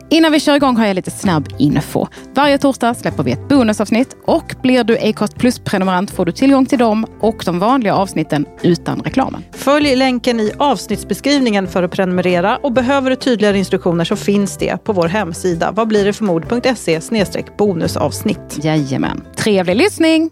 Innan vi kör igång har jag lite snabb info. Varje torsdag släpper vi ett bonusavsnitt och blir du Acast Plus-prenumerant får du tillgång till dem och de vanliga avsnitten utan reklamen. Följ länken i avsnittsbeskrivningen för att prenumerera och behöver du tydligare instruktioner så finns det på vår hemsida vadblirdetförmord.se/bonusavsnitt. Jajamän. Trevlig lyssning!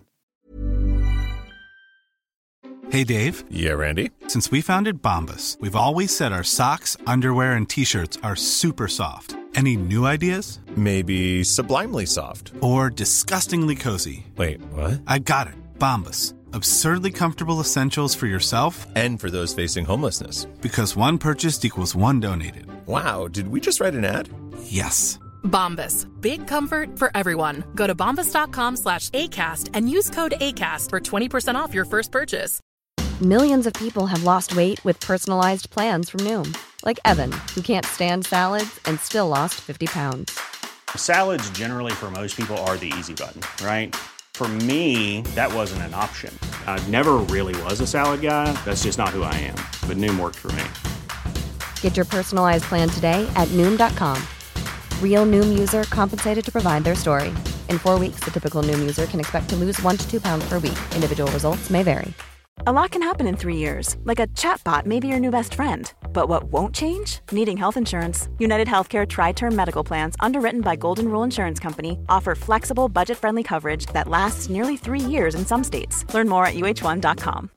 Hey Dave. Yeah, Randy. Since we founded Bombas, we've always said our socks, underwear, and t-shirts are super soft. Any new ideas? Maybe sublimely soft. Or disgustingly cozy. Wait, what? I got it. Bombas. Absurdly comfortable essentials for yourself And for those facing homelessness. because one purchased equals one donated. Wow, did we just write an ad? Yes. Bombas. Big comfort for everyone. Go to bombas.com/ACAST and use code ACAST for 20% off your first purchase. Millions of people have lost weight with personalized plans from Noom. Like Evan, who can't stand salads and still lost 50 pounds. Salads generally for most people are the easy button, right? For me, that wasn't an option. I never really was a salad guy. That's just not who I am. But Noom worked for me. Get your personalized plan today at Noom.com. Real Noom user compensated to provide their story. In 4 weeks, the typical Noom user can expect to lose 1 to 2 pounds per week. Individual results may vary. A lot can happen in 3 years, like a chatbot may be your new best friend. But what won't change? Needing health insurance. United Healthcare Tri-Term Medical Plans, underwritten by Golden Rule Insurance Company, offer flexible, budget-friendly coverage that lasts nearly 3 years in some states. Learn more at uh1.com.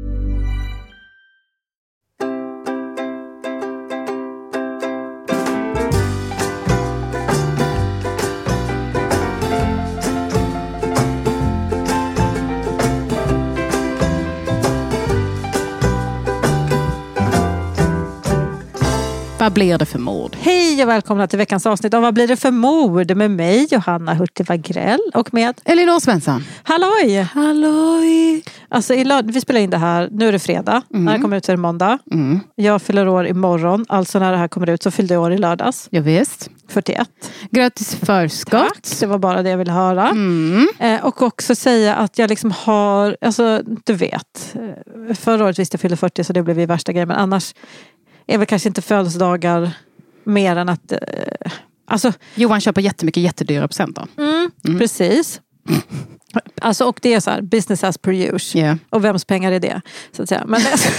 Vad blir det för mord? Hej och välkomna till veckans avsnitt av Vad blir det för mord? Med mig, Johanna Hurtig Wagrell, och med Elinor Svensson. Halloj! Halloj! Alltså, vi spelar in det här, nu är det fredag. När det kommer ut så är det måndag. Jag fyller år imorgon, alltså när det här kommer ut så fyllde jag år i lördags. Ja, visst. 41. Grattis förskott. Tack, det var bara det jag ville höra. Och också säga att jag liksom har, alltså du vet, förra året visste jag fyllde 40 så det blev ju värsta grejen, men annars är väl kanske inte födelsedagar mer än att alltså, Johan köper jättemycket jättedyra presenter. Precis. Alltså, och det är så här, business as per usual. Yeah. Och vems pengar är det? Så att säga. Men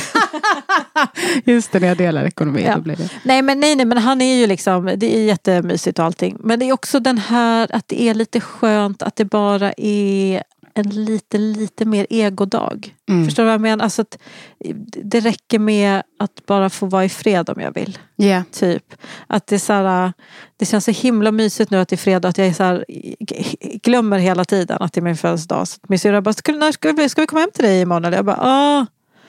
just det, när jag delar ekonomi. Ja. Då blir det. Nej, men han är ju liksom, det är jättemysigt och allting. Men det är också den här att det är lite skönt att det bara är en lite mer egodag. Förstår du vad jag menar? Alltså att det räcker med att bara få vara i fred om jag vill. Yeah. Typ. Att det är så här, det känns så himla mysigt nu att det är fredag, att jag är så här, glömmer hela tiden att det är min födelsedag. Så min syrra bara, ska vi komma hem till dig imorgon? Eller jag bara,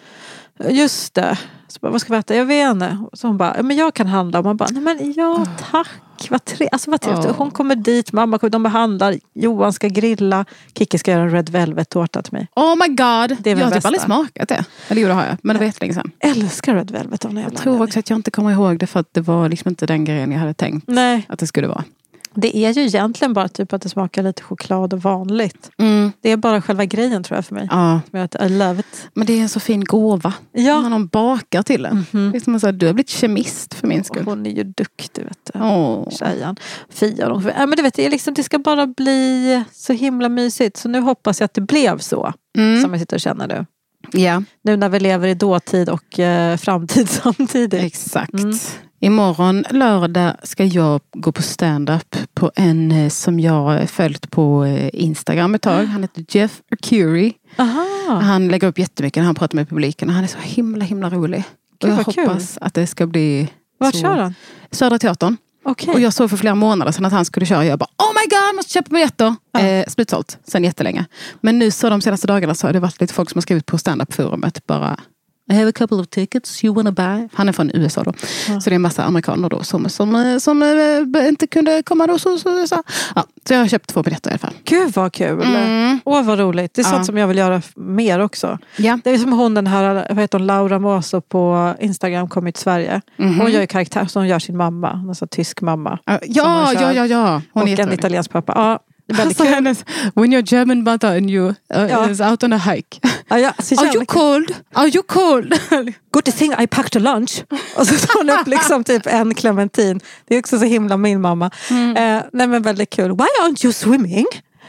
just det. Så bara, vad ska vi äta? Jag vet inte. Så hon bara, men jag kan handla. Och man bara, nej men ja tack. Vad trevligt. Hon kommer dit, mamma kommer, de behandlar, Johan ska grilla, Kicke ska göra en red velvet-tårta till mig. Oh my god, det är jag har bästa. typ aldrig smakat det. Eller jo, det har jag, men det var jättelänge sedan. Älskar red velvet av någon jävla Jag tror också att jag inte kommer ihåg det för att det var liksom inte den grejen jag hade tänkt att det skulle vara. Det är ju egentligen bara typ att det smakar lite choklad och vanligt. Det är bara själva grejen tror jag för mig. Ja. I love it. Men det är en så fin gåva. Ja. När de bakar till den. Det är som att säga, du har blivit kemist för min skull. Hon är ju duktig, vet du. Tjejen. Fia. Men du vet, det ska bara bli så himla mysigt. Så nu hoppas jag att det blev så. Som jag sitter och känner nu. Ja. Nu när vi lever i dåtid och framtid samtidigt. Exakt. Imorgon lördag ska jag gå på stand-up på en som jag följt på Instagram ett tag. Han heter Jeff Arcuri. Han lägger upp jättemycket när han pratar med publiken. Han är så himla rolig. Gud, och jag hoppas att det ska bli Vart kör han? Södra Teatern. Okay. Och jag såg för flera månader sedan att han skulle köra. Jag bara, oh my god, måste köpa biljetter. Slutsålt, sen jättelänge. Men nu så de senaste dagarna så har det varit lite folk som har skrivit på stand-up-forumet bara, I have a couple of tickets you wanna buy. Han är från USA då. Så det är en massa amerikaner då som inte kunde komma då. Så jag har köpt 2 biljetter i alla fall. Gud vad kul. Vad roligt. Det är sånt som jag vill göra mer också. Ja. Det är som hon den här, vad heter hon, Laura Mosso på Instagram kom till Sverige. Hon gör ju karaktär, så hon gör sin mamma. En sån tysk mamma. Ja. Hon och en italiensk pappa. Ja. väldigt Alltså kul. hennes, when your German mother and you is out on a hike. Ja, så Are jävla you kul. cold? Are you cold? Good thing I packed a lunch. Och så tar hon upp liksom typ en clementin. Det är också så himla min mamma. Nej men väldigt kul. Why aren't you swimming?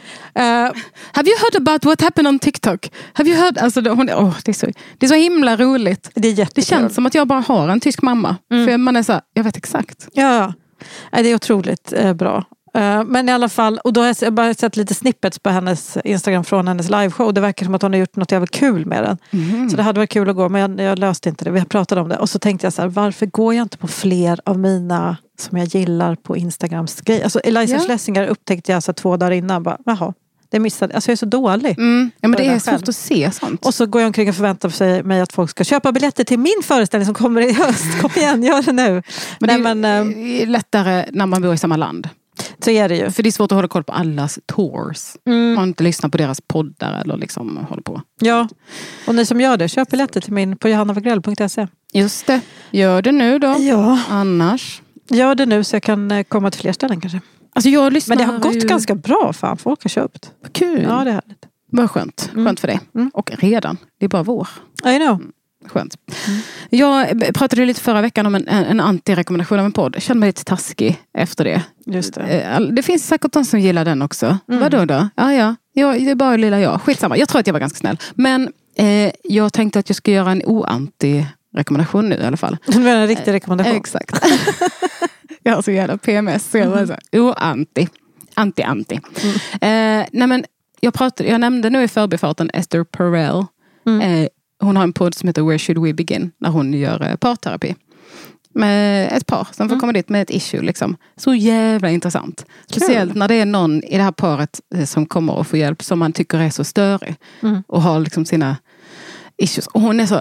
Have you heard about what happened on TikTok? Have you heard? Alltså, det är så himla roligt. Det är jättekul. Det känns som att jag bara har en tysk mamma. För man är så här, jag vet exakt. Ja, det är otroligt bra. Men i alla fall, och då har jag bara sett lite snippets på hennes Instagram från hennes liveshow. Det verkar som att hon har gjort något jävligt kul med den. Så det hade varit kul att gå, men jag löste inte det. Vi har pratat om det. Och så tänkte jag så här, varför går jag inte på fler av mina som jag gillar på Instagrams grejer? Alltså Eliza Schlesinger upptäckte jag så 2 dagar innan. Bara, jaha, det missade. Alltså jag är så dålig. Ja, men det är svårt att se sånt. Och så går jag omkring och förväntar mig att folk ska köpa biljetter till min föreställning som kommer i höst. Kom igen, gör det nu. Men det är lättare när man bor i samma land. Så är det ju. För det är svårt att hålla koll på allas tours. Man inte lyssnar på deras poddar eller liksom håller på. Ja, och ni som gör det, köp biljetter till min på johannawagrell.se. Just det. Gör det nu då. Ja. Annars. Gör det nu så jag kan komma till fler ställen kanske. Alltså jag lyssnar. Men det har gått ganska bra, fan. Folk har köpt. Kul. Ja, det är härligt. Vad skönt. Skönt för dig. Och redan. Det är bara vår. I know. Skönt. Jag pratade lite förra veckan om en anti-rekommendation av en podd. Jag kände mig lite taskig efter det. Just det. Det finns säkert de som gillar den också. Vadå då? Ja, det är bara lilla jag. Skitsamma. Jag tror att jag var ganska snäll. Men jag tänkte att jag ska göra en oanti-rekommendation nu i alla fall. Du menar en riktig rekommendation? Exakt. Jag har så jävla PMS. Så jag var så oanti. Anti. Nej men jag nämnde nu i förbifarten Esther Perel. Hon har en podd som heter Where Should We Begin? När hon gör parterapi. Med ett par som får komma dit med ett issue. Liksom. Så jävla intressant. Speciellt när det är någon i det här paret som kommer och får hjälp som man tycker är så störig. Och har liksom sina issues. Och hon är så,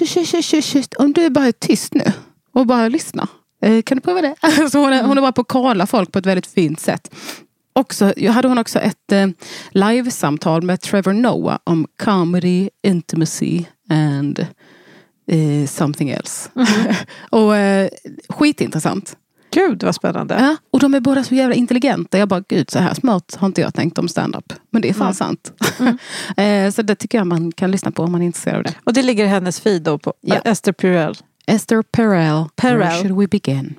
om du bara är tyst nu och bara lyssnar. Kan du pröva det? Så hon är bara på att kolla folk på ett väldigt fint sätt. Hade hon också ett livesamtal med Trevor Noah om comedy, intimacy and something else. Och skitintressant. Gud vad spännande. Ja, och de är båda så jävla intelligenta. Jag bara, gud så här smart har inte jag tänkt om stand-up. Men det är fan sant. Så det tycker jag man kan lyssna på om man är intresserad av det. Och det ligger i hennes feed då på Esther Perel. Esther Perel. Where should we begin?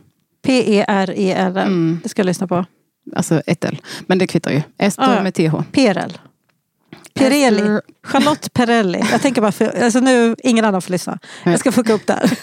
Perel. Det ska jag lyssna på. Alltså ett L. Men det kvittar ju. Esther med TH. Perel. Perelli. Charlotte Perelli. Jag tänker bara, alltså nu, ingen annan får lyssna. Jag ska fucka upp där.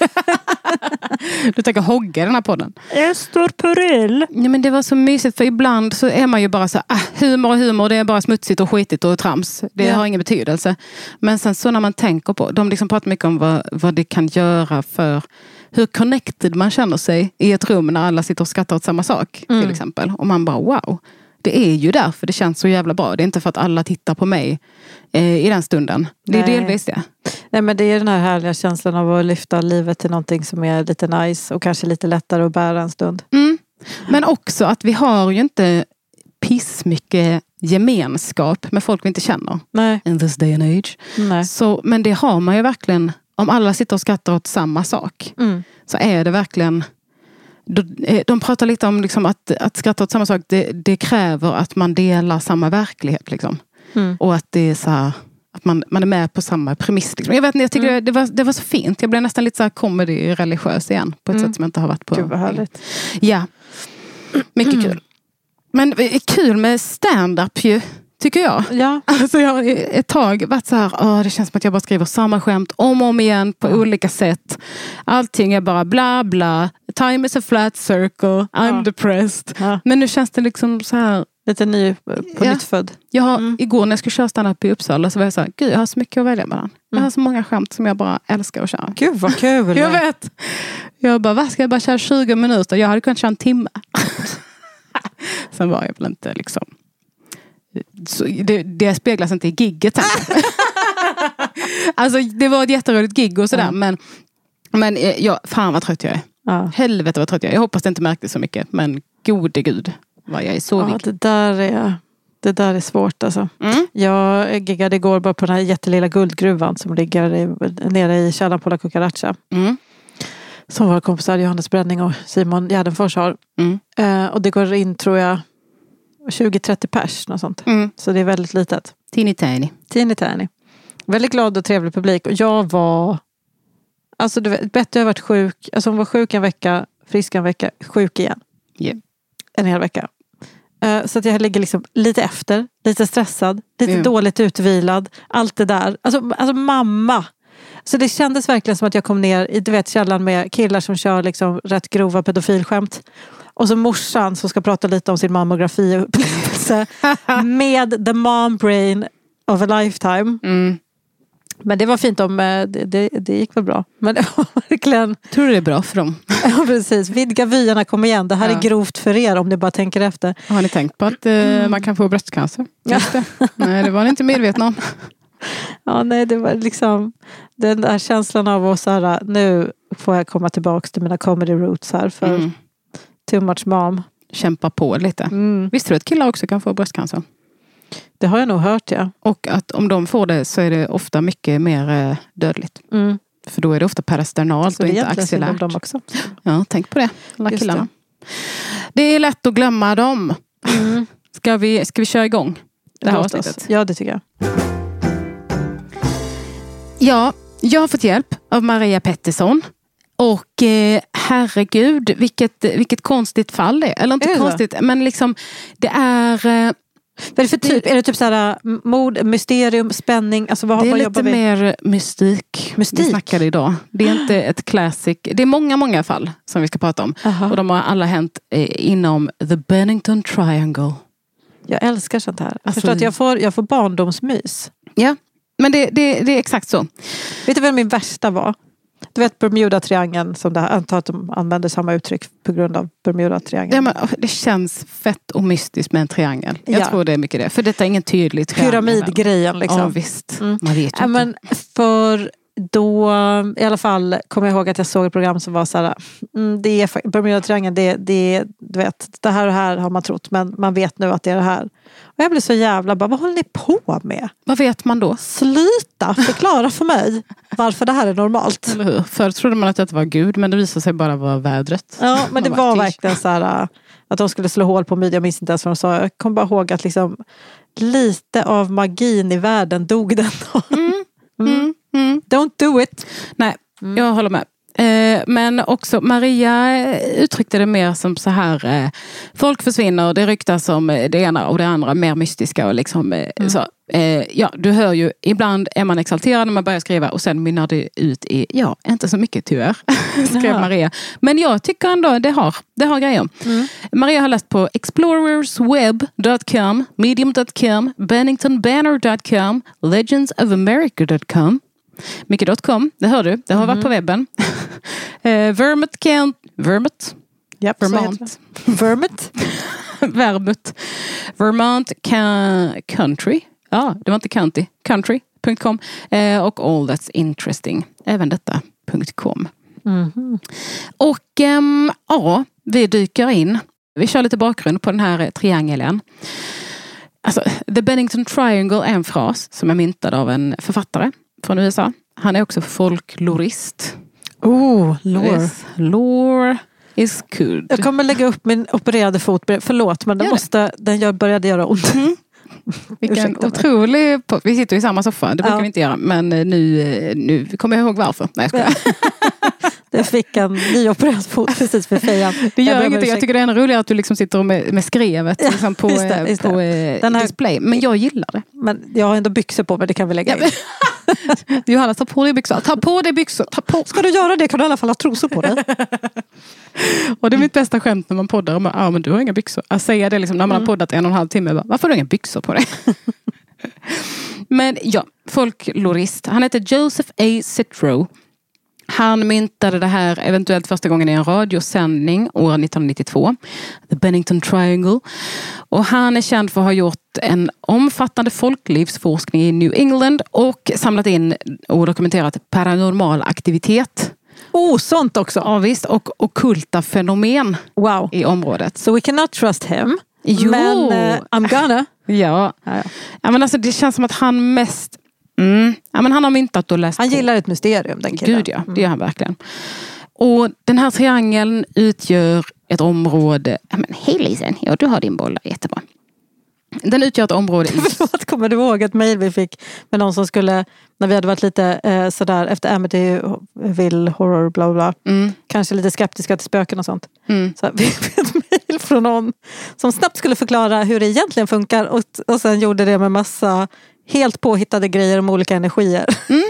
Du tänker hogga den här podden. Esther Perel. Ja, men det var så mysigt, för ibland så är man ju bara så humor, det är bara smutsigt och skitigt och trams. Det har ingen betydelse. Men sen så när man tänker på, de liksom pratar mycket om vad det kan göra för hur connected man känner sig i ett rum när alla sitter och skrattar åt samma sak, till exempel. Och man bara, wow. Det är ju därför det känns så jävla bra. Det är inte för att alla tittar på mig i den stunden. Det är delvis det. Nej, men det är den här härliga känslan av att lyfta livet till någonting som är lite nice och kanske lite lättare att bära en stund. Men också att vi har ju inte pissmycket gemenskap med folk vi inte känner. Nej. In this day and age. Nej. Så, men det har man ju verkligen. Om alla sitter och skrattar åt samma sak. Så är det verkligen. De pratar lite om liksom att skratta åt samma sak. Det kräver att man delar samma verklighet. Liksom. Och att det är så här, att man är med på samma premiss. Liksom. Jag vet inte, jag tycker det var så fint. Jag blev nästan lite så här comedy-religiös igen. På ett sätt som jag inte har varit på. Gud vad härligt. Ja, mycket kul. Men kul med stand-up ju. Tycker jag. Ja. Alltså jag har ett tag varit så här, det känns som att jag bara skriver samma skämt om och om igen på olika sätt. Allting är bara bla bla. Time is a flat circle. I'm depressed. Ja. Men nu känns det liksom så här. Lite ny på nytt född. Jag har, igår när jag skulle köra stand-up i Uppsala så var jag så här, gud jag har så mycket att välja mellan. Jag har så många skämt som jag bara älskar att köra. Gud vad kul. Jag vet. Jag bara, vad ska jag bara köra 20 minuter? Jag hade kunnat köra en timme. Sen var jag väl inte liksom. Så det speglas inte i gigget här. Alltså det var ett jätteroligt gig och sådär. Men fan vad trött jag är. Helvete vad trött jag är. Jag hoppas det inte märktes så mycket. Men gode gud vad jag är så vig. Det där är svårt alltså. Jag giggade igår bara på den här jättelilla guldgruvan som ligger nere i källaren på La Cucaracha. Som våra kompisar Johannes Bränning och Simon Gärdenfors har. Och det går in tror jag 20-30 pers, något sånt. Så det är väldigt litet. Teeny tiny. Väldigt glad och trevlig publik. Och jag var... Alltså Betty har varit sjuk. Alltså hon var sjuk en vecka, frisk en vecka, sjuk igen. Yeah. En hel vecka. Så att jag ligger liksom lite efter. Lite stressad. Lite dåligt utvilad. Allt det där. Alltså mamma. Så det kändes verkligen som att jag kom ner i källan med killar som kör liksom rätt grova pedofilskämt. Och så morsan som ska prata lite om sin mammografiupplevelse. Med the mom brain of a lifetime. Men det var fint om det gick väl bra. Men det var verkligen... Tror du det är bra för dem? Ja, precis. Vidga vyarna, kom igen. Det här är grovt för er om ni bara tänker efter. Har ni tänkt på att man kan få bröstcancer? Just det. Nej, det var ni inte medvetna om. Ja, nej, det var liksom den där känslan av att så här, nu får jag komma tillbaka till mina comedy roots här för too much mom. Kämpa på lite. Visste du att killar också kan få bröstcancer? Det har jag nog hört, ja. Och att om de får det så är det ofta mycket mer dödligt. För då är det ofta parasternalt och inte axillärt. De också. Ja, tänk på det. Alla killarna. Det är lätt att glömma dem. Ska vi köra igång det här avsnittet? Ja, det tycker jag. Ja, jag har fått hjälp av Maria Pettersson. Och herregud, vilket konstigt fall det är. Eller inte konstigt, men liksom det är... Vad är det för typ? Är det typ såhär mord, mysterium, spänning? Alltså vad det är jobbar lite mer mystik. Vi snackade idag. Det är inte ett classic. Det är många fall som vi ska prata om. Och de har alla hänt inom The Bennington Triangle. Jag älskar sånt här. Jag förstår att jag får barndomsmys. Ja, men det är exakt så. Vet du vad min värsta var? Du vet Bermuda-triangeln som det här, antar att de använder samma uttryck på grund av Bermuda-triangeln. Ja, men det känns fett och mystiskt med en triangel. Jag tror det är mycket det. För detta är ingen tydlig triangel. Pyramidgrejen liksom. Ja, visst. Man vet ju inte. Men för då, i alla fall, kommer jag ihåg att jag såg ett program som var så här, det är Bermuda-triangeln, det du vet, det här och här har man trott, men man vet nu att det är det här. Och jag blev så jävla bara, vad håller ni på med? Vad vet man då? Sluta förklara för mig varför det här är normalt. Eller hur? Förr trodde man att det var Gud, men det visade sig bara vara vädret. Ja, men det var verkligen så här att de skulle slå hål på mig. Jag minns inte ens vad de sa. Jag kommer bara ihåg att liksom lite av magin i världen dog den. Don't do it. Nej, jag håller med. Men också Maria uttryckte det mer som så här, folk försvinner, det ryktas om det ena och det andra, mer mystiska och liksom så. Ja, du hör ju, ibland är man exalterad när man börjar skriva och sen mynnar det ut i, ja, inte så mycket tyvärr, skrev Maria. Men jag tycker ändå det har grejer. Maria har läst på explorersweb.com, medium.com, benningtonbanner.com, legendsofamerica.com, Mycket.com, det hör du. Det har varit på webben. Vermont. Yep, Vermont Country. Ja, det var inte county. Country.com. Och all that's interesting. Även detta.com. Och ja, vi dyker in. Vi kör lite bakgrund på den här triangeln. Alltså, The Bennington Triangle är en fras som är myntad av en författare från USA. Han är också folklorist. Lore. Yes. Lore is good. Jag kommer lägga upp min opererade fot. Förlåt, men den började göra ont. Vilken otrolig... Vi sitter i samma soffa, det brukar vi inte göra. Men nu kommer jag ihåg varför. Nej, jag skojar. Jag fick en nyopererad fot precis för fejan. Det gör ingenting. Jag tycker det är ännu roligare att du liksom sitter med skrevet liksom på, just det. På den här display. Men jag gillar det. Men jag har ändå byxor på mig, det kan vi lägga in. Johanna, ta på dig byxor. Ta på dig byxor. Ska du göra det kan du i alla fall ha trosor på dig. Och det är mitt bästa skämt när man poddar. Men du har inga byxor. Att säga det liksom, när man har poddat 1,5 timme. Varför har du inga byxor på dig? Men ja, folklorist. Han heter Joseph A. Citro. Han myntade det här eventuellt första gången i en radiosändning år 1992. The Bennington Triangle. Och han är känd för att ha gjort en omfattande folklivsforskning i New England och samlat in och dokumenterat paranormal aktivitet. Sånt också. Ja visst, och ockulta fenomen i området. So we cannot trust him. Jo. Men I'm gonna. Ja, men alltså det känns som att han mest... Ja, men han har myntat och läst. Han gillar ett mysterium, den killen. Gud ja, det gör han verkligen. Och den här triangeln utgör ett område... Ja, men hej Lisen, ja du har din boll, jättebra. Den utgör ett område i... Förlåt, kommer du ihåg ett mejl vi fick med någon som skulle, när vi hade varit lite sådär efter Amityville horror bla bla, kanske lite skeptiska till spöken och sånt. Så vi fick ett mejl från någon som snabbt skulle förklara hur det egentligen funkar och sen gjorde det med massa helt påhittade grejer om olika energier.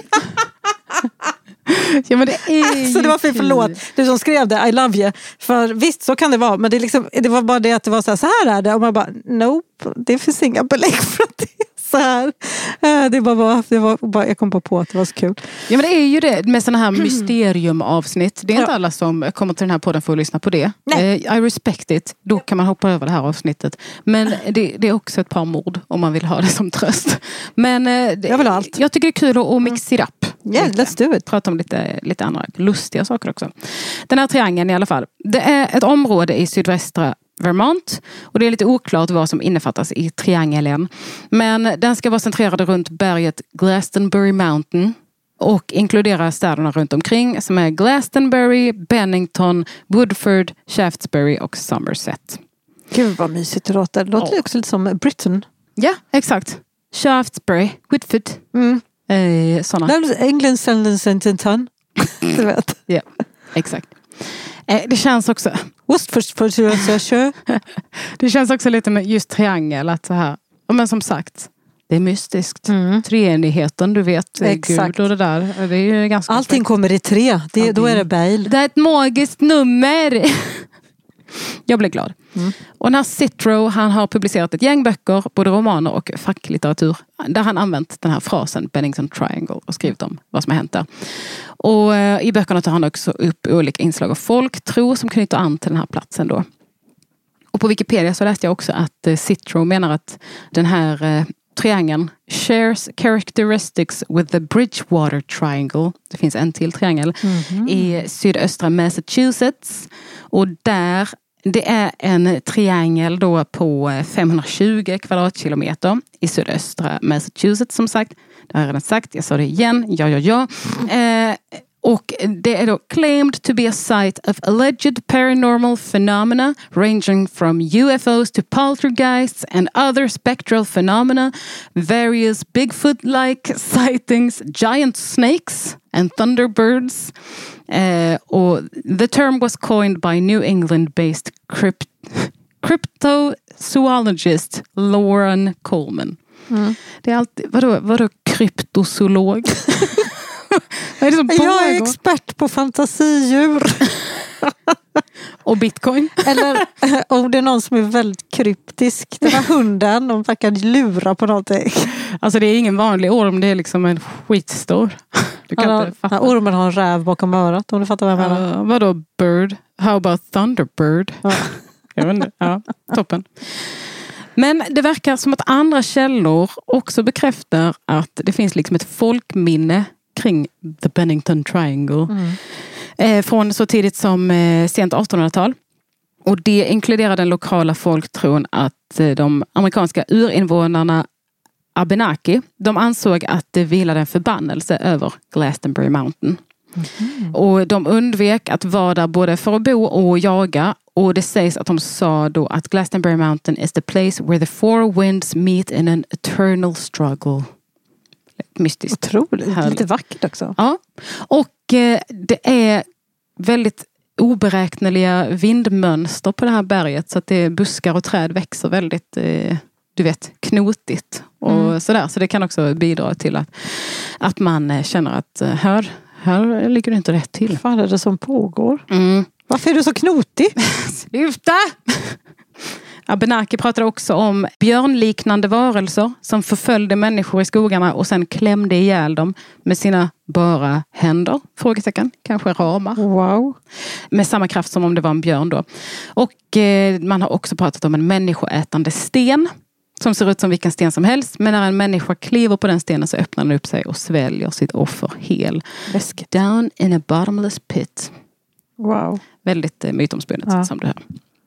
Ja, men det är så det var förlåt, du som skrev det, I love you. För visst, så kan det vara. Men det, liksom, det var bara det att det var så här är det. Och man bara, nope, det finns inga belägg för att det är så här. Det var bara jag kom på att det var så kul. Ja, men det är ju det med sådana här mysteriumavsnitt. Det är inte alla som kommer till den här podden för att lyssna på det. I respect it. Då kan man hoppa över det här avsnittet. Men det är också ett par mord om man vill ha det som tröst. Men jag vill ha allt. Jag tycker det är kul att mixa det upp. Yeah, let's do it. Prata om lite andra lustiga saker också. Den här triangeln i alla fall. Det är ett område i sydvästra Vermont. Och det är lite oklart vad som innefattas i triangeln. Men den ska vara centrerad runt berget Glastonbury Mountain. Och inkludera städerna runt omkring som är Glastonbury, Bennington, Woodford, Shaftesbury och Somerset. Gud vad mysigt det låter. Det låter också lite som Britain. Ja, exakt. Shaftesbury, Woodford. Såna. England, Sandton. Du vet. Ja, exakt. Det känns också... Det känns också lite med just triangel att så här. Men som sagt, det är mystiskt. Treenigheten, du vet. Gud och det där. Det är ju ganska allting kommer i 3. Då är det Bale. Det är ett magiskt nummer. Jag blev glad. Och när Citro, han har publicerat ett gäng böcker, både romaner och facklitteratur, där han använt den här frasen Bennington Triangle och skrivit om vad som har hänt där. Och i böckerna tar han också upp olika inslag av folktro som knyter an till den här platsen då. Och på Wikipedia så läste jag också att Citro menar att den här triangeln shares characteristics with the Bridgewater Triangle. Det finns en till triangel i sydöstra Massachusetts. Och där, det är en triangel då på 520 kvadratkilometer i sydöstra Massachusetts som sagt. Det har jag redan sagt, jag sa det igen. Ja. Och det är då claimed to be a site of alleged paranormal phenomena ranging from UFOs to poltergeists and other spectral phenomena, various Bigfoot-like sightings, giant snakes and thunderbirds. Och the term was coined by New England-based cryptozoologist Lauren Coleman. Det är alltid, vadå kryptozoolog? Vad är det som pågår? Jag är expert på fantasidjur. Och bitcoin. Eller om det är någon som är väldigt kryptisk. Den här hunden, de verkar lura på någonting. Alltså det är ingen vanlig orm, det är liksom en skitstor. Du kan inte fatta. Ormen har en räv bakom örat, om du fattar vad jag menar. Vadå bird? How about thunderbird? Ja. Jag vet inte. Ja, toppen. Men det verkar som att andra källor också bekräftar att det finns liksom ett folkminne kring the Bennington Triangle. Från så tidigt som sent 1800-tal. Och det inkluderar den lokala folktron att de amerikanska urinvånarna Abenaki, de ansåg att det vilade en förbannelse över Glastonbury Mountain. Och de undvek att vara där både för att bo och jaga. Och det sägs att de sa då att Glastonbury Mountain is the place where the four winds meet in an eternal struggle. Mystiskt. Otroligt. Härligt. Lite vackert också. Ja. Och det är väldigt oberäkneliga vindmönster på det här berget. Så att det är buskar och träd växer väldigt, du vet, knotigt. Och sådär. Så det kan också bidra till att man känner att här ligger det inte rätt till. Vad är det som pågår? Varför är du så knotig? Sluta! Abenaki pratade också om björnliknande varelser som förföljde människor i skogarna och sen klämde ihjäl dem med sina bara händer. Frågetecken, kanske ramar. Wow. Med samma kraft som om det var en björn då. Och man har också pratat om en människoätande sten som ser ut som vilken sten som helst. Men när en människa kliver på den stenen så öppnar den upp sig och sväljer sitt offer hel. Läskigt. Down in a bottomless pit. Wow. Väldigt mytomspunnet som det här.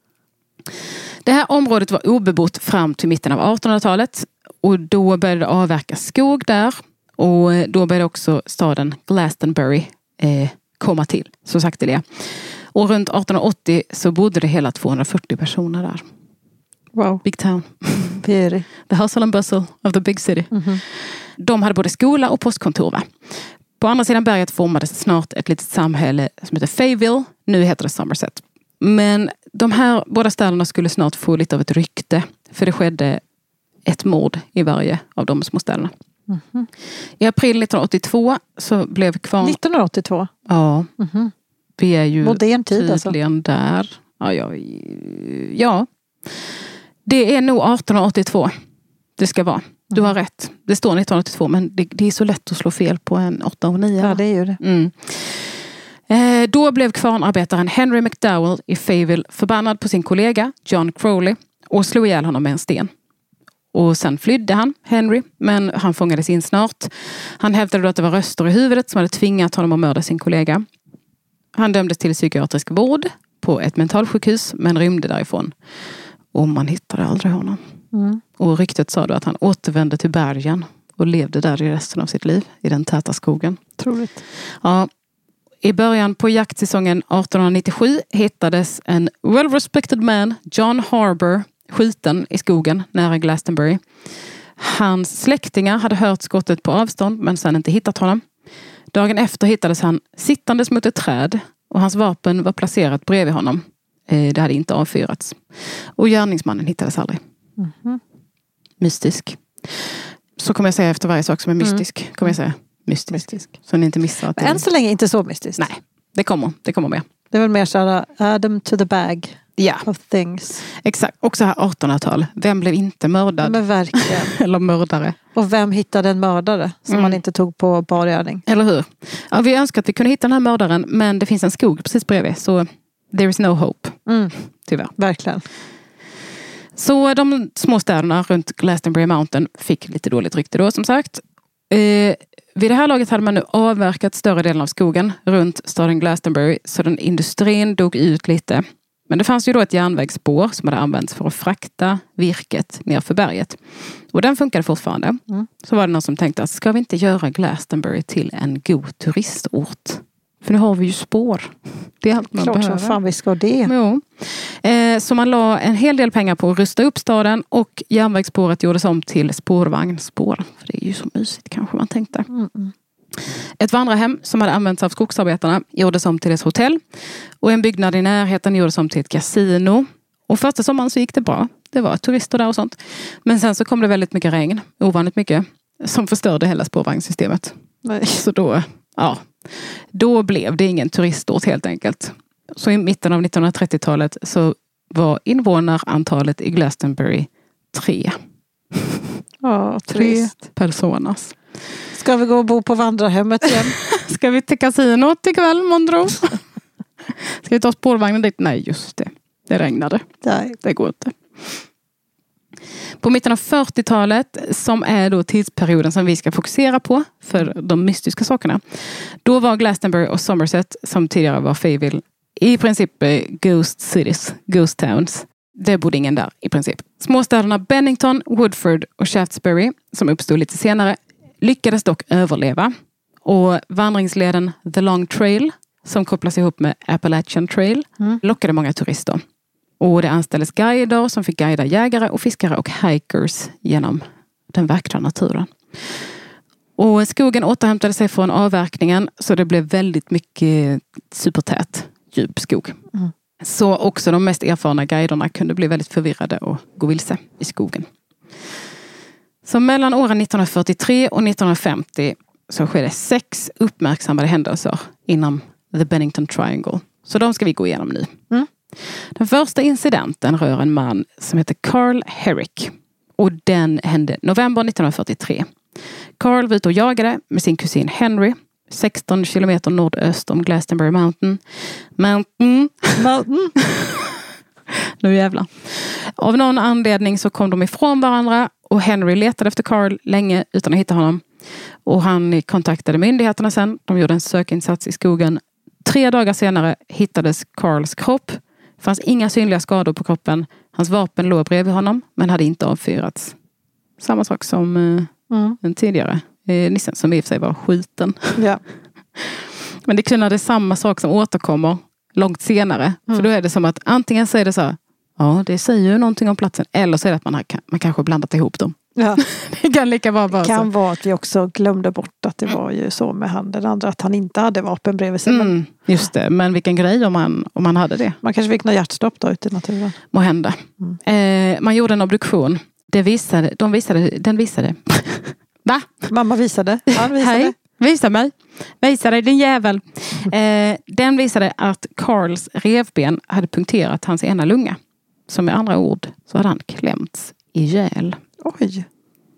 Det här området var obebott fram till mitten av 1800-talet. Och då började det avverka skog där. Och då började också staden Glastonbury komma till. Så sagt det. Och runt 1880 så bodde det hela 240 personer där. Wow. Big town. Piri. The hustle and bustle of the big city. De hade både skola och postkontor, va? På andra sidan berget formades snart ett litet samhälle som heter Fayetteville. Nu heter det Somerset. Men de här båda städerna skulle snart få lite av ett rykte. För det skedde ett mord i varje av de små städerna. I april 1982 så blev kvarn... 1982? Ja. Vi är ju modern tid, tydligen alltså. Där. Ja. Det är nog 1882 det ska vara. Du har rätt. Det står 1982, men det är så lätt att slå fel på en 8 och 9. Ja, det är ju det. Då blev kvarnarbetaren Henry McDowell i Fayetteville förbannad på sin kollega John Crowley och slog ihjäl honom med en sten. Och sen flydde han, Henry, men han fångades in snart. Han hävdade då att det var röster i huvudet som hade tvingat honom att mörda sin kollega. Han dömdes till psykiatrisk vård på ett mentalsjukhus, men rymde därifrån. Och man hittade aldrig honom. Och ryktet sa då att han återvände till bergen och levde där i resten av sitt liv, i den täta skogen. Troligt. Ja. I början på jaktsäsongen 1897 hittades en well-respected man, John Harbour, skjuten i skogen nära Glastonbury. Hans släktingar hade hört skottet på avstånd men sedan inte hittat honom. Dagen efter hittades han sittandes mot ett träd och hans vapen var placerat bredvid honom. Det hade inte avfyrats. Och gärningsmannen hittades aldrig. Mystisk. Så kommer jag säga efter varje sak som är mystisk. Kommer jag säga mystisk. Så ni inte missar att det... Än så länge inte så mystiskt. Nej, det kommer med. Det är väl mer så här Adam to the bag of things. Exakt, också här 1800-tal. Vem blev inte mördad? Men verkligen. Eller mördare. Och vem hittade en mördare som man inte tog på bar gärning? Eller hur? Ja, vi önskar att vi kunde hitta den här mördaren, men det finns en skog precis bredvid, så there is no hope. Tyvärr. Verkligen. Så de små städerna runt Glastonbury Mountain fick lite dåligt rykte då, som sagt. Vid det här laget hade man nu avverkat större delen av skogen runt staden Glastonbury, så den industrin dog ut lite. Men det fanns ju då ett järnvägsspår som hade använts för att frakta virket ner för berget. Och den funkade fortfarande. Så var det någon som tänkte att ska vi inte göra Glastonbury till en god turistort? För nu har vi ju spår. Det är allt man behöver. Klart som fan vi ska det. Jo. Så man la en hel del pengar på att rusta upp staden och järnvägsspåret gjordes om till spårvagnsspår. För det är ju så mysigt kanske man tänkte. Ett vandrarhem som hade använts av skogsarbetarna gjordes om till ett hotell. Och en byggnad i närheten gjordes om till ett kasino. Och första sommaren så gick det bra. Det var turister där och sånt. Men sen så kom det väldigt mycket regn. Ovanligt mycket. Som förstörde hela spårvagnssystemet. Nej. Så då blev det ingen turistort helt enkelt. Så i mitten av 1930-talet så var invånarantalet i Glastonbury 3. Ja, 3 personas. Ska vi gå och bo på vandrarhemmet igen? Ska vi till kasinot ikväll, Mondro? Ska vi ta spårvagnen dit? Nej, just det. Det regnade. Nej. Det går inte. På mitten av 40-talet, som är då tidsperioden som vi ska fokusera på för de mystiska sakerna. Då var Glastonbury och Somerset, som tidigare var Fayetteville, i princip ghost cities, ghost towns. Det bodde ingen där i princip. Småstäderna Bennington, Woodford och Shaftesbury, som uppstod lite senare, lyckades dock överleva. Och vandringsleden The Long Trail, som kopplas ihop med Appalachian Trail, lockade många turister. Och det anställdes guider som fick guida jägare och fiskare och hikers genom den vackra naturen. Och skogen återhämtade sig från avverkningen, så det blev väldigt mycket supertät, djup skog. Så också de mest erfarna guiderna kunde bli väldigt förvirrade och gå vilse i skogen. Så mellan åren 1943 och 1950 så skedde 6 uppmärksammade händelser inom The Bennington Triangle. Så de ska vi gå igenom nu. Den första incidenten rör en man som heter Carl Herrick. Och den hände november 1943. Carl var ute och jagade med sin kusin Henry. 16 kilometer nordöst om Glastonbury Mountain. Nu jävlar. Av någon anledning så kom de ifrån varandra. Och Henry letade efter Carl länge utan att hitta honom. Och han kontaktade myndigheterna sen. De gjorde en sökinsats i skogen. 3 dagar senare hittades Carls kropp. Det fanns inga synliga skador på kroppen. Hans vapen låg bredvid honom, men hade inte avfyrats. Samma sak som den tidigare nissen, som i och för sig var skjuten. Ja. Men det kunde det samma sak som återkommer långt senare. För då är det som att antingen så är det så här, Ja, det säger ju någonting om platsen. Eller så är det att man kanske blandat ihop dem. Ja. Det kan lika vara bara Det kan så. vara att vi också glömde bort att det var ju så med han den andra, att han inte hade vapen bredvid sig. Men Just det, men vilken grej om man hade det. man kanske fick något hjärtstopp då ute i naturen. Må hända. Man gjorde en obduktion. Den visade. Va? Mamma visade. Han visade. Hej, visa mig. Visa dig, din jävel. Den visade att Carls revben hade punkterat hans ena lunga. Som med andra ord så hade han klämts ihjäl. Oj.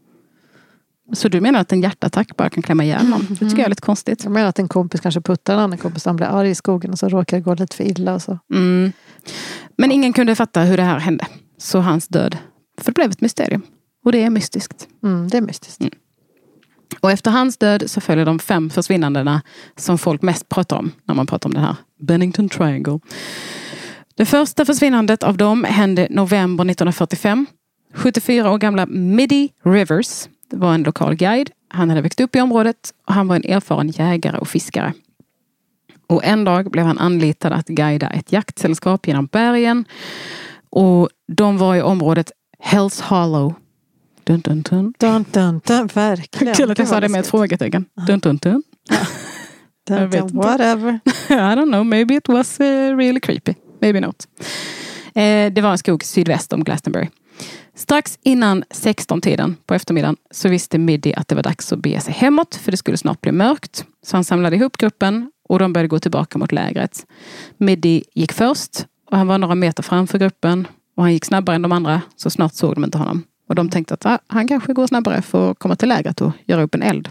Så du menar att en hjärtattack bara kan klämma ihjäl någon? Det tycker jag är lite konstigt. Jag menar att en kompis kanske puttar en annan kompis. Han blir arg i skogen och så råkar det gå lite för illa. Och så. Men ingen kunde fatta hur det här hände. Så hans död förblev ett mysterium. Och det är mystiskt. Det är mystiskt. Och efter hans död så följer de 5 försvinnandena som folk mest pratar om när man pratar om den här Bennington Triangle. Det första försvinnandet av dem hände november 1945. 74 år gamla Middy Rivers var en lokal guide. Han hade växt upp i området och han var en erfaren jägare och fiskare. Och en dag blev han anlitad att guida ett jaktsällskap genom bergen. Och de var i området Hells Hollow. Dun, dun, dun. Dun, dun, dun, verkligen. Kul att jag sa det med ett frågetecken. Dun, dun, dun. Dun, dun, whatever. I don't know, maybe it was really creepy. Maybe not. Det var en skog sydväst om Glastonbury. Strax innan 16-tiden på eftermiddagen så visste Middy att det var dags att bege sig hemåt för det skulle snart bli mörkt. Så han samlade ihop gruppen och de började gå tillbaka mot lägret. Middy gick först och han var några meter framför gruppen och han gick snabbare än de andra så snart såg de inte honom. Och de tänkte att han kanske går snabbare för att komma till lägret och göra upp en eld.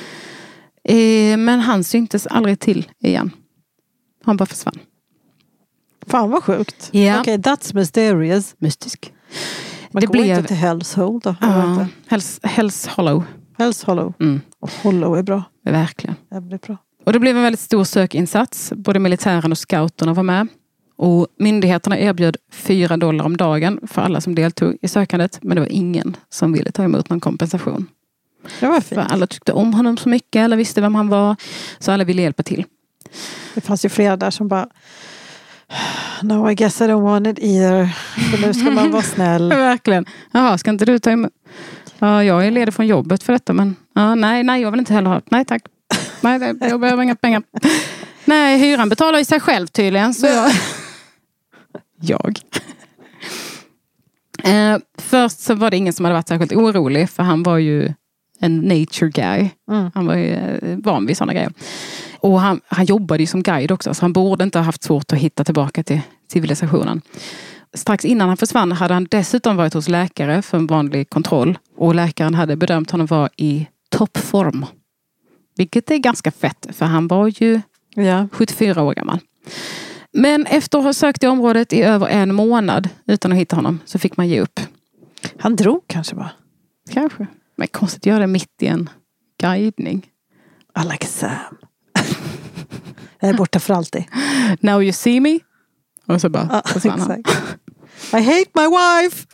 Men han syntes aldrig till igen. Han bara försvann. Fan vad sjukt. Ja. Okej, that's mysterious. Mystisk. Man Det går blev inte till Hells Hole då. Ja, Hells Hollow. Hells Hollow. Och Hollow är bra. Verkligen. Det blir bra. Och det blev en väldigt stor sökinsats. Både militären och scouterna var med. Och myndigheterna erbjöd $4 om dagen för alla som deltog i sökandet. Men det var ingen som ville ta emot någon kompensation. Det var För fint. alla tyckte om honom så mycket. Alla visste vem han var. Så alla ville hjälpa till. Det fanns ju flera där som bara no, I guess I don't want it either. För nu ska man vara snäll. Verkligen. Jaha, ska inte du ta emot? Ja, jag är ledig från jobbet för detta. Men nej, jag vill inte heller ha. Nej, tack. Nej, jag behöver inga pengar. Nej, hyran betalar i sig själv tydligen. Så jag. Först så var det ingen som hade varit särskilt orolig. För han var ju en nature guy. Han var ju van vid sådana grejer. Och han jobbade ju som guide också. Så han borde inte ha haft svårt att hitta tillbaka till civilisationen. Strax innan han försvann hade han dessutom varit hos läkare för en vanlig kontroll. Och läkaren hade bedömt honom vara i toppform. Vilket är ganska fett. För han var ju 74 år gammal. Men efter att ha sökt i området i över 1 månad utan att hitta honom så fick man ge upp. Han drog kanske bara. Kanske. Men konstigt att göra det mitt i en guidning. I like Sam. Jag är borta för alltid. Now you see me. Och så bara försvann han. I hate my wife.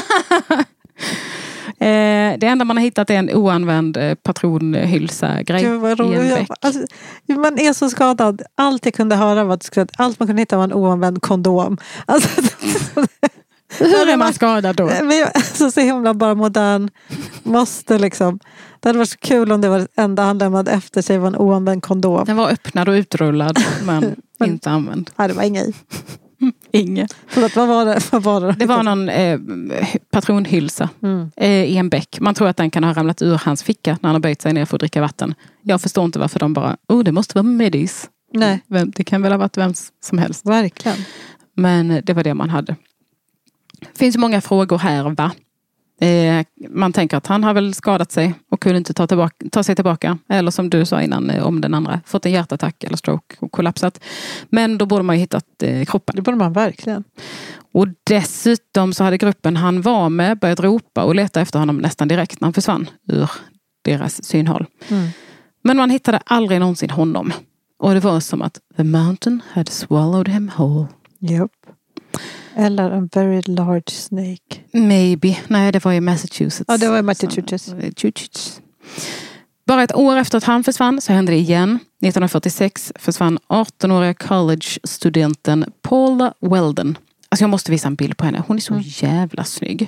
Det enda man har hittat är en oanvänd patronhylsa-grej i en bäck. Alltså, man är så skadad. Allt jag kunde höra var att allt man kunde hitta var en oanvänd kondom. Alltså, hur är man skadad då? Så himla bara modern. Måste liksom. Det hade varit så kul om det var det enda han lämnade efter sig var en oanvänd kondom. Den var öppnad och utrullad men inte använd. Nej, det var inget i. Inget. Förlåt, vad var det? Det var någon patronhylsa i en bäck. Man tror att den kan ha ramlat ur hans ficka när han har böjt sig ner för att dricka vatten. Jag förstår inte varför de bara, det måste vara Middys. Nej. Det kan väl ha varit vem som helst. Verkligen. Men det var det man hade. Det finns många frågor här, va? Man tänker att han har väl skadat sig och kunde inte ta sig tillbaka. Eller som du sa innan om den andra. Fått en hjärtattack eller stroke och kollapsat. Men då borde man ju hittat kroppen. Det borde man verkligen. Och dessutom så hade gruppen han var med börjat ropa och leta efter honom nästan direkt när han försvann ur deras synhåll. Men man hittade aldrig någonsin honom. Och det var som att the mountain had swallowed him whole. Yep. Eller en very large snake. Maybe. Nej, det var i Massachusetts. Ja, det var i Massachusetts. Bara ett år efter att han försvann så hände det igen. 1946 försvann 18-åriga college-studenten Paula Weldon. Alltså jag måste visa en bild på henne. Hon är så jävla snygg.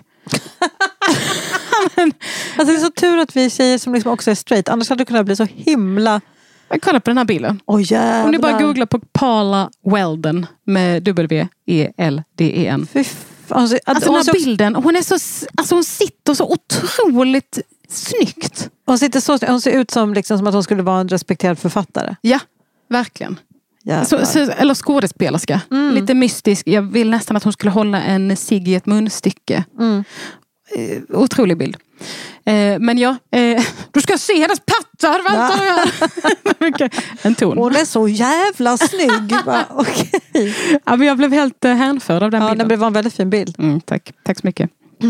Alltså det är så tur att vi är tjejer som liksom också är straight. Annars hade det kunnat bli så himla... Men kolla på den här bilden. Jävlar. Om ni bara googlar på Paula Weldon med W-E-L-D-E-N. Alltså den här bilden, hon sitter så otroligt snyggt. Hon ser ut som att hon skulle vara en respekterad författare. Ja, verkligen. Eller skådespelerska. Lite mystisk. Jag vill nästan att hon skulle hålla en cigg i ett munstycke. Otrolig bild. Men du ska se hennes pattar. Vänta. En ton. Hon är så jävla snygg. Okay. Ja, men jag blev helt hänförd av den bilden. Det var en väldigt fin bild. Tack så mycket.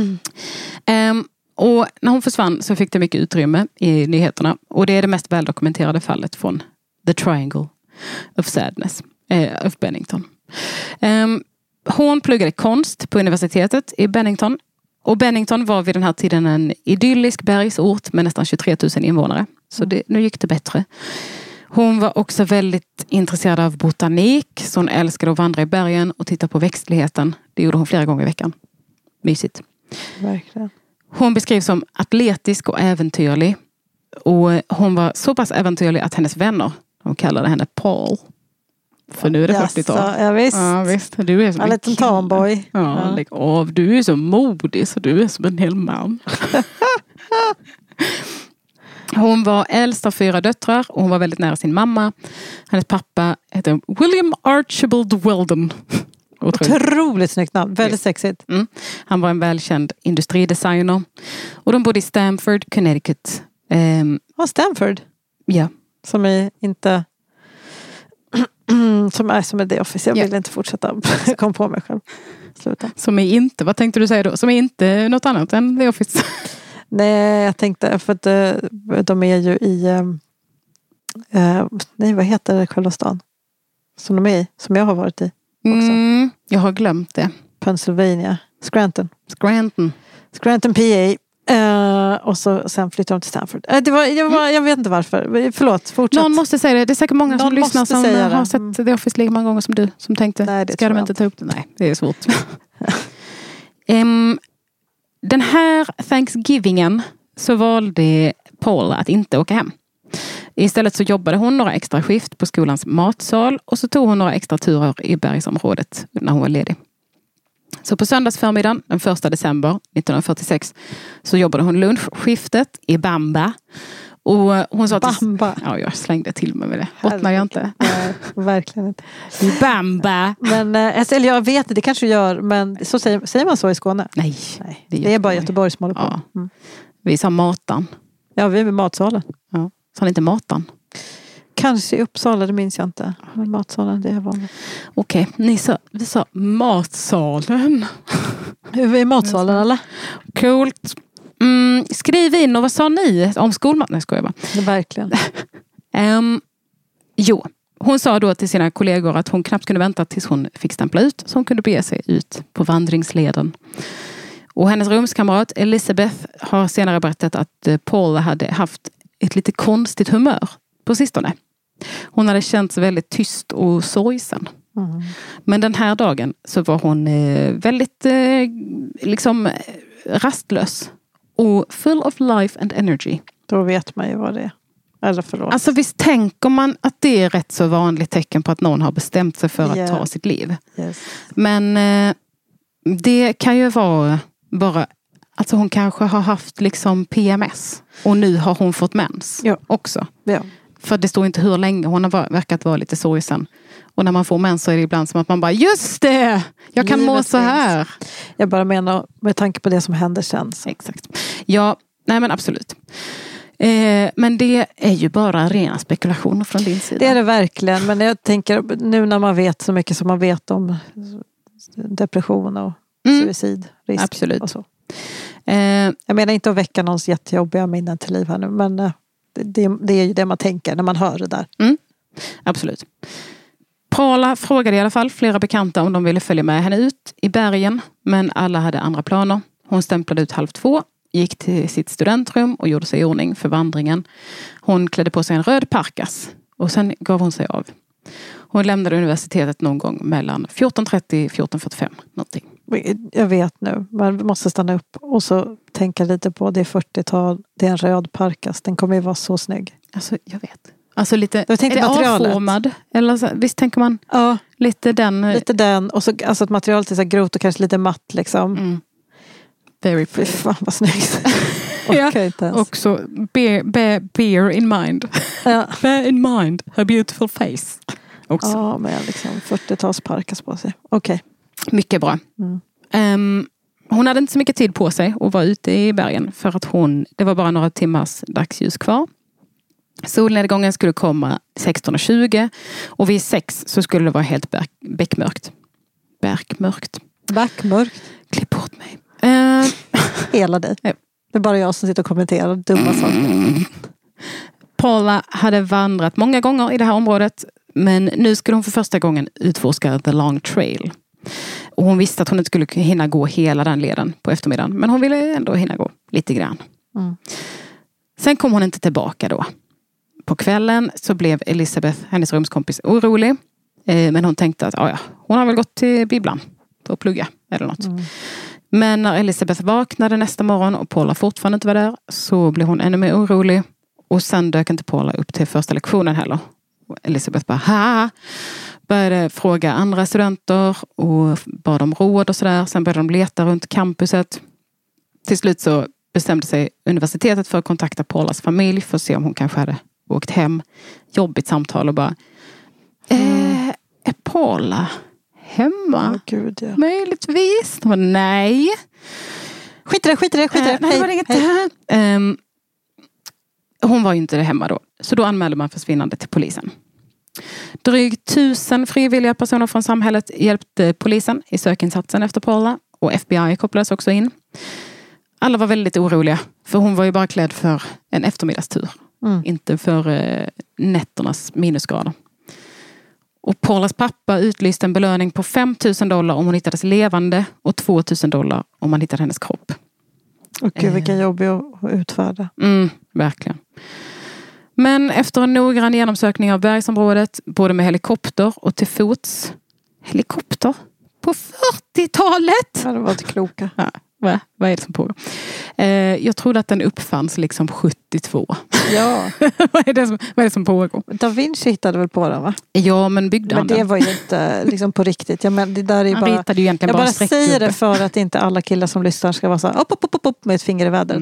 Och när hon försvann så fick det mycket utrymme i nyheterna. Och det är det mest väldokumenterade fallet från The Triangle of Sadness of Bennington. Hon pluggade konst på universitetet i Bennington. Och Bennington var vid den här tiden en idyllisk bergsort med nästan 23 000 invånare. Så nu gick det bättre. Hon var också väldigt intresserad av botanik. Så hon älskade att vandra i bergen och titta på växtligheten. Det gjorde hon flera gånger i veckan. Mysigt. Verkligen. Hon beskrivs som atletisk och äventyrlig. Och hon var så pass äventyrlig att hennes vänner, de kallade henne Paul. För nu är det 40-tal. Ja, visst. Ja, visst. Du är som en liten tomboy. Ja, lägg av. Du är så modig så du är som en hel man. Hon var äldst av 4 döttrar och hon var väldigt nära sin mamma. Hennes pappa heter William Archibald Weldon. Otroligt snyggt namn. Väldigt sexigt. Han var en välkänd industridesigner. Och de bodde i Stamford, Connecticut. Stanford? Ja. Som är inte... som är The Office. Jag vill inte fortsätta. Jag kom på mig själv. Sluta. Som är inte, vad tänkte du säga då? Som är inte något annat än The Office. Nej, jag tänkte för att de är ju i vad heter själva stan? Som de är i, som jag har varit i också. Jag har glömt det. Pennsylvania. Scranton PA. Och sen flyttade de till Stanford. Jag vet inte varför. Förlåt, fortsätt. Någon måste säga det. Det är säkert många som lyssnar som har sett The Office lika många gånger som du. Som tänkte, nej, ska de inte ta upp det? Nej, det är svårt. Den här Thanksgivingen så valde Paula att inte åka hem. Istället så jobbade hon några extra skift på skolans matsal och så tog hon några extra turer i bergsområdet när hon var ledig. Så på söndagsförmiddagen den 1 december 1946 så jobbade hon lunchskiftet i Bamba. Och hon sa Bamba? Ja, jag slängde till mig med det. Bottnar jag inte? Nej, verkligen inte. I Bamba. Men, eller jag vet det kanske gör, men så säger man så i Skåne? Nej. Det är bara Göteborg som håller på. Ja. Vi sa matan. Ja, vi är med matsalen. Ja. Sa ni inte matan? Kanske i Uppsala, det minns jag inte. Men matsalen, det är vanligt. Okej, vi sa matsalen. Vi är matsalen, eller? Coolt. Skriv in, och vad sa ni om skolmat? Nej, skojar jag bara. Verkligen. Hon sa då till sina kollegor att hon knappt kunde vänta tills hon fick stämpla ut. Så hon kunde bege sig ut på vandringsleden. Och hennes rumskamrat Elizabeth har senare berättat att Paula hade haft ett lite konstigt humör på sistone. Hon hade känt sig väldigt tyst och sorgsen. Men den här dagen så var hon väldigt rastlös. Och full of life and energy. Då vet man ju vad det är. Eller förlåt. Alltså visst tänker man att det är rätt så vanligt tecken på att någon har bestämt sig för att ta sitt liv. Yes. Men det kan ju vara bara... Alltså hon kanske har haft PMS. Och nu har hon fått mens också. Ja. För det står inte hur länge. Hon har verkat vara lite sorgsen. Och när man får mens så är det ibland som att man bara, just det! Jag kan må så här. Jag bara menar med tanke på det som händer sen. Så. Exakt. Ja, nej men absolut. Men det är ju bara rena spekulationer från din sida. Det är det verkligen. Men jag tänker nu när man vet så mycket som man vet om depression och suicidrisk. Absolut. Och så. Jag menar inte att väcka någons jättejobbiga minnen till liv här nu. Men det är ju det man tänker när man hör det där. Absolut. Paula frågade i alla fall flera bekanta om de ville följa med henne ut i bergen. Men alla hade andra planer. Hon stämplade ut 1:30. Gick till sitt studentrum och gjorde sig i ordning för vandringen. Hon klädde på sig en röd parkas. Och sen gav hon sig av. Hon lämnade universitetet någon gång mellan 14:30 och 14:45. Någonting. Jag vet nu. Man måste stanna upp och så tänka lite på det är 40-tal. Det är en röd parkas. Den kommer ju vara så snygg. Alltså, jag vet. Alltså lite, är det avformad? Eller så, visst tänker man lite den. Lite den. Och så alltså att materialet är så grovt och kanske lite matt liksom. Very pretty. Fan vad snyggt. Också bear in mind. Bear in mind her beautiful face. Också. Ja, med liksom 40-tals parkas på sig. Okej. Mycket bra. Hon hade inte så mycket tid på sig att vara ute i bergen. För att det var bara några timmars dagsljus kvar. Solnedgången skulle komma 16:20. Och vid 6 så skulle det vara helt bäckmörkt. Backmörkt. Klipp bort mig. Hela dig. Ja. Det är bara jag som sitter och kommenterar dumma saker. Paula hade vandrat många gånger i det här området. Men nu skulle hon för första gången utforska The Long Trail. Och hon visste att hon inte skulle hinna gå hela den leden på eftermiddagen. Men hon ville ändå hinna gå lite grann. Sen kom hon inte tillbaka då. På kvällen så blev Elizabeth, hennes rumskompis, orolig. Men hon tänkte att hon har väl gått till bibblan för att plugga eller något. Men när Elizabeth vaknade nästa morgon och Paula fortfarande inte var där så blev hon ännu mer orolig. Och sen dök inte Paula upp till första lektionen heller. Och Elizabeth bara började fråga andra studenter och bad om råd och sådär. Sen började de leta runt campuset. Till slut så bestämde sig universitetet för att kontakta Paulas familj för att se om hon kanske hade åkt hem. Jobbigt samtal och bara är Paula hemma? Gud, ja. Möjligtvis. De bara, nej. Skit i det. Nej, det var inget. Hon var ju inte hemma då. Så då anmälde man försvinnande till polisen. Drygt 1000 frivilliga personer från samhället hjälpte polisen i sökinsatsen efter Paula. Och FBI kopplades också in. Alla var väldigt oroliga. För hon var ju bara klädd för en eftermiddagstur. Inte för nätternas minusgrader. Och Paulas pappa utlyste en belöning på $5,000 om hon hittades levande. Och $2,000 om man hittade hennes kropp. Och gud, vilken jobb att utfärda. Verkligen. Men efter en noggrann genomsökning av bergsområdet, både med helikopter och till fots. Helikopter? På 40-talet? Ja, det var inte kloka. Ja, vad är det som pågår? Jag trodde att den uppfanns liksom 72. Ja. vad är det som pågår? Da Vinci hittade väl på den, va? Ja, men byggde han det den? var ju inte liksom på riktigt. Det där är han bara, ritade ju egentligen jag bara bara säger det för att inte alla killar som lyssnar ska vara så här, upp med ett finger i vädret.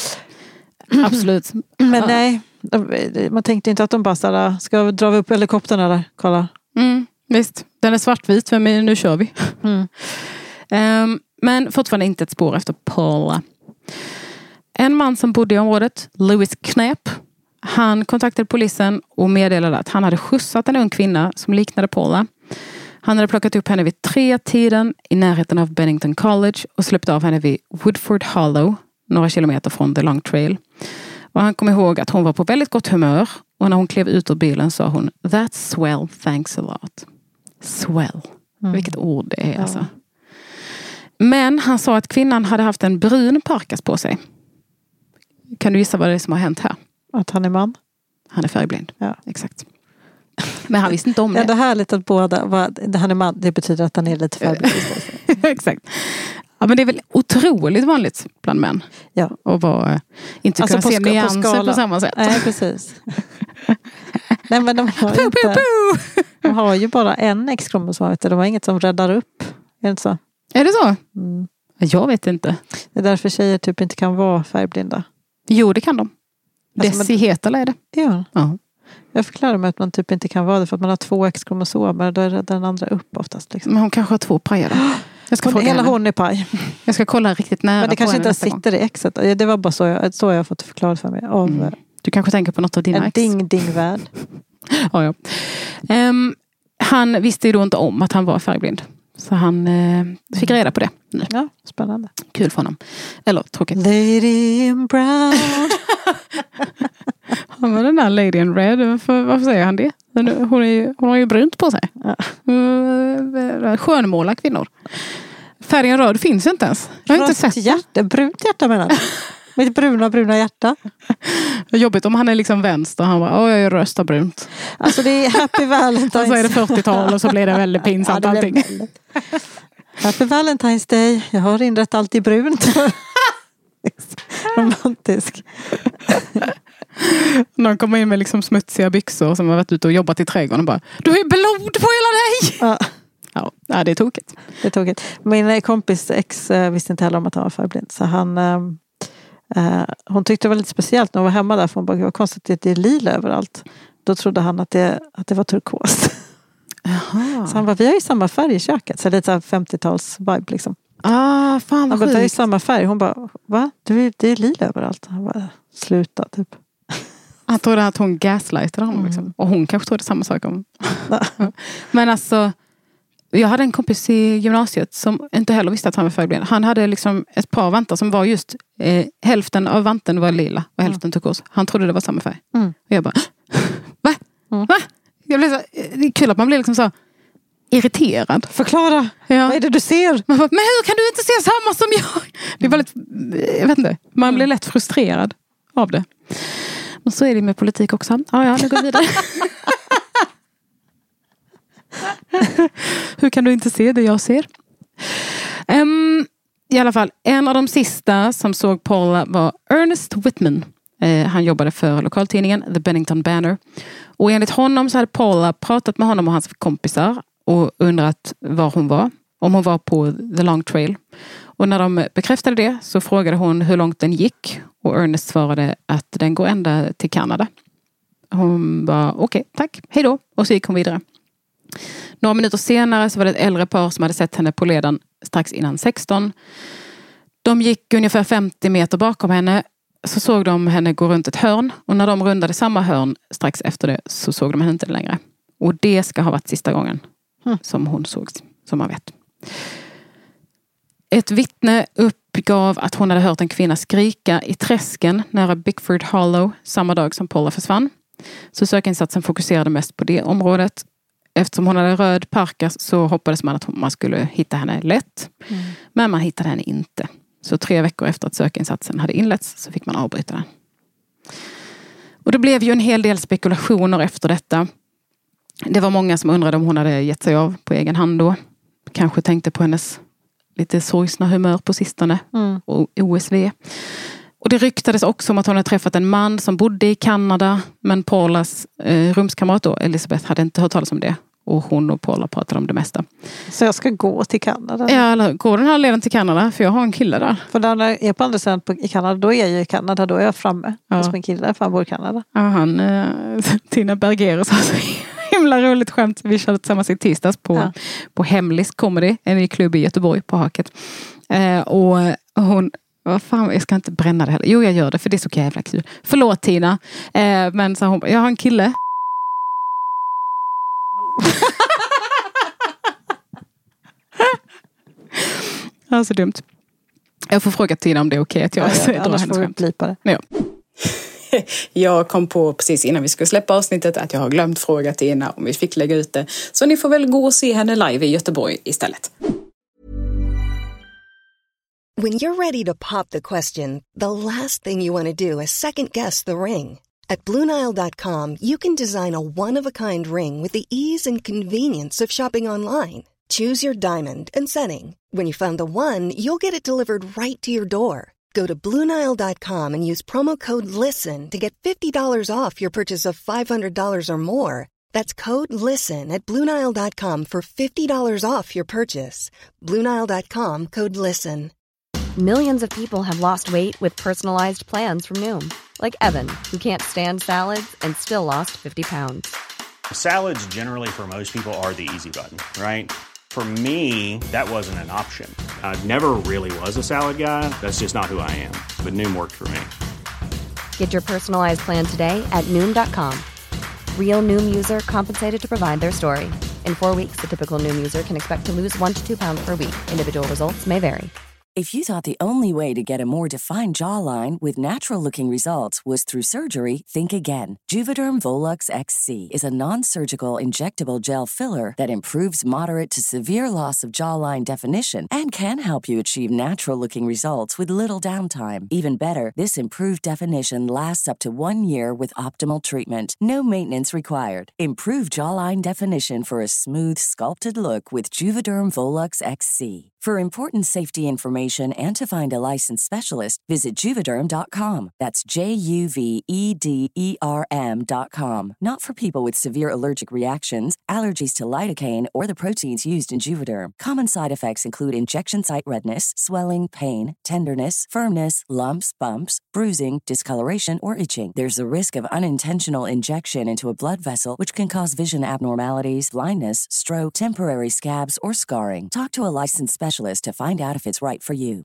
Absolut. Men nej, man tänkte inte att de bara såhär, ska dra upp helikoptern eller kolla. Visst, den är svartvit, men nu kör vi. Men fortfarande inte ett spår efter Paula. En man som bodde i området, Louis Knapp, han kontaktade polisen och meddelade att han hade skjutsat en ung kvinna som liknade Paula. Han hade plockat upp henne vid 3-tiden i närheten av Bennington College och släppt av henne vid Woodford Hollow, några kilometer från The Long Trail. Och han kom ihåg att hon var på väldigt gott humör och när hon klev ut ur bilen sa hon, "That's swell, thanks a lot." Swell. Vilket ord det är alltså. Men han sa att kvinnan hade haft en brun parkas på sig. Kan du gissa vad det är som har hänt här? Att han är man? Han är färgblind. Ja. Exakt. Men han visste inte om det. Ja, det är härligt att han är man. Det betyder att han är lite färgblind. Exakt. Ja, men det är väl otroligt vanligt bland män. Ja. Och inte kunna se nyanser på samma sätt. Nej, precis. Nej, men de har ju bara en X-kromosom. De har inget som räddar upp. Är det inte så? Är det så? Jag vet inte. Det är därför tjejer typ inte kan vara färgblinda. Jo, det kan de. Desihetal är det. Ja. Ja. Jag förklarar mig att man typ inte kan vara det för att man har 2 X-kromosomer. Då räddar den andra upp oftast. Liksom. Men hon kanske har 2 pajer. Hela hon är paj. Jag ska kolla riktigt nära. Men det kanske inte sitter i Xet. Det var bara så jag har fått förklarat för mig. Du kanske tänker på något av dina X. En ding-värld. Ja. Han visste ju då inte om att han var färgblind. Så han fick reda på det. Ja, spännande. Kul för honom. Eller tråkigt. Lady in brown. Han var den där Lady in red. Varför säger han det? Hon har ju brunt på sig. Ja. Skönmåla kvinnor. Färgen röd finns inte ens. Jag har inte sett hjärta, brunt hjärta menar du? Mitt bruna hjärta. Jobbigt om han är liksom vänster. Han bara, jag röstar brunt. Alltså det är Happy Valentine's. Och så är det 40-tal och så blir det väldigt pinsamt allting. Happy Valentine's Day. Jag har inrett allt i brunt. Romantisk. Någon kommer in med liksom smutsiga byxor som har varit ute och jobbat i trädgården och bara, du har ju blod på hela dig! Ja, det är tokigt. Det är tokigt. Min kompis ex visste inte heller om att han var färgblind. Så hon tyckte det var lite speciellt när hon var hemma där. För hon bara, det var konstigt att det är lila överallt. Då trodde han att det var turkos. Jaha. Så han bara, vi har ju samma färg i köket. Så lite så här 50-tals vibe liksom. Fan vad han bara, sjukt. vi har ju samma färg. Hon bara, va? Det är lila överallt. Han bara, sluta typ. Han trodde att hon gaslightade honom liksom. Och hon kanske trodde samma sak om. Men alltså, jag hade en kompis i gymnasiet som inte heller visste att han var färgblind. Han hade liksom ett par vantar som var just hälften av vanten var lila och hälften turkos. Han trodde det var samma färg. Och jag bara, va? Va? Jag blev så, det är kul att man blir liksom så irriterad. Förklara, vad är det du ser? Man bara, men hur kan du inte se samma som jag? Det är väldigt, jag vet inte, man blir lätt frustrerad av det. Men så är det med politik också. Ja, nu går vi vidare. Hur kan du inte se det jag ser? I alla fall, en av de sista som såg Paula var Ernest Whitman. Han jobbade för lokaltidningen The Bennington Banner. Och enligt honom så hade Paula pratat med honom och hans kompisar och undrat var hon var. Om hon var på The Long Trail. Och när de bekräftade det så frågade hon hur långt den gick. Och Ernest svarade att den går ända till Kanada. Hon bara, okej, tack, hej då. Och så gick hon vidare. Några minuter senare så var det ett äldre par som hade sett henne på leden strax innan 16. De gick ungefär 50 meter bakom henne. Så såg de henne gå runt ett hörn. Och när de rundade samma hörn strax efter det så såg de henne inte längre. Och det ska ha varit sista gången som hon sågs, som man vet. Ett vittne uppgav att hon hade hört en kvinna skrika i träsken nära Bickford Hollow samma dag som Paula försvann. Så sökinsatsen fokuserade mest på det området. Eftersom hon hade röd parkas så hoppades man att man skulle hitta henne lätt. Men man hittade henne inte. Så 3 veckor efter att sökinsatsen hade inletts så fick man avbryta den. Och det blev ju en hel del spekulationer efter detta. Det var många som undrade om hon hade gett sig av på egen hand då. Kanske tänkte på hennes lite sorgsna humör på sistone. Och OSV. Och det ryktades också om att hon hade träffat en man som bodde i Kanada. Men Paulas rumskamrat då, Elizabeth, hade inte hört talas om det. Och hon och Paula pratade om det mesta. Så jag ska gå till Kanada? Ja, eller går den här leden till Kanada? För jag har en kille där. För när jag är på andra sidan i Kanada, då är jag ju i Kanada. Då är jag framme hos min kille, för han bor i Kanada. Ja, Tina Bergerus har så himla roligt skämt. Vi körde tillsammans i tisdags på Hemlis Comedy. En klubb i Göteborg på Haket. Och hon... Vad fan, jag ska inte bränna det heller. Jo, jag gör det för det är så jävla kul. Förlåt Tina. Men så hon, jag har en kille. Alltså dumt. Jag får fråga Tina om det är okej att jag drar hennes skämt. Blipa det. Ja. Jag kom på precis innan vi skulle släppa avsnittet att jag har glömt fråga Tina om vi fick lägga ut det. Så ni får väl gå och se henne live i Göteborg istället. When you're ready to pop the question, the last thing you want to do is second-guess the ring. At BlueNile.com, you can design a one-of-a-kind ring with the ease and convenience of shopping online. Choose your diamond and setting. When you find the one, you'll get it delivered right to your door. Go to BlueNile.com and use promo code LISTEN to get $50 off your purchase of $500 or more. That's code LISTEN at BlueNile.com for $50 off your purchase. BlueNile.com, code LISTEN. Millions of people have lost weight with personalized plans from Noom. Like Evan, who can't stand salads and still lost 50 pounds. Salads generally for most people are the easy button, right? For me, that wasn't an option. I never really was a salad guy. That's just not who I am. But Noom worked for me. Get your personalized plan today at Noom.com. Real Noom user compensated to provide their story. In 4 weeks, the typical Noom user can expect to lose 1 to 2 pounds per week. Individual results may vary. If you thought the only way to get a more defined jawline with natural-looking results was through surgery, think again. Juvederm Volux XC is a non-surgical injectable gel filler that improves moderate to severe loss of jawline definition and can help you achieve natural-looking results with little downtime. Even better, this improved definition lasts up to 1 year with optimal treatment. No maintenance required. Improve jawline definition for a smooth, sculpted look with Juvederm Volux XC. For important safety information and to find a licensed specialist, visit Juvederm.com. That's JUVEDERM.com. Not for people with severe allergic reactions, allergies to lidocaine, or the proteins used in Juvederm. Common side effects include injection site redness, swelling, pain, tenderness, firmness, lumps, bumps, bruising, discoloration, or itching. There's a risk of unintentional injection into a blood vessel, which can cause vision abnormalities, blindness, stroke, temporary scabs, or scarring. Talk to a licensed specialist to find out if it's right for you.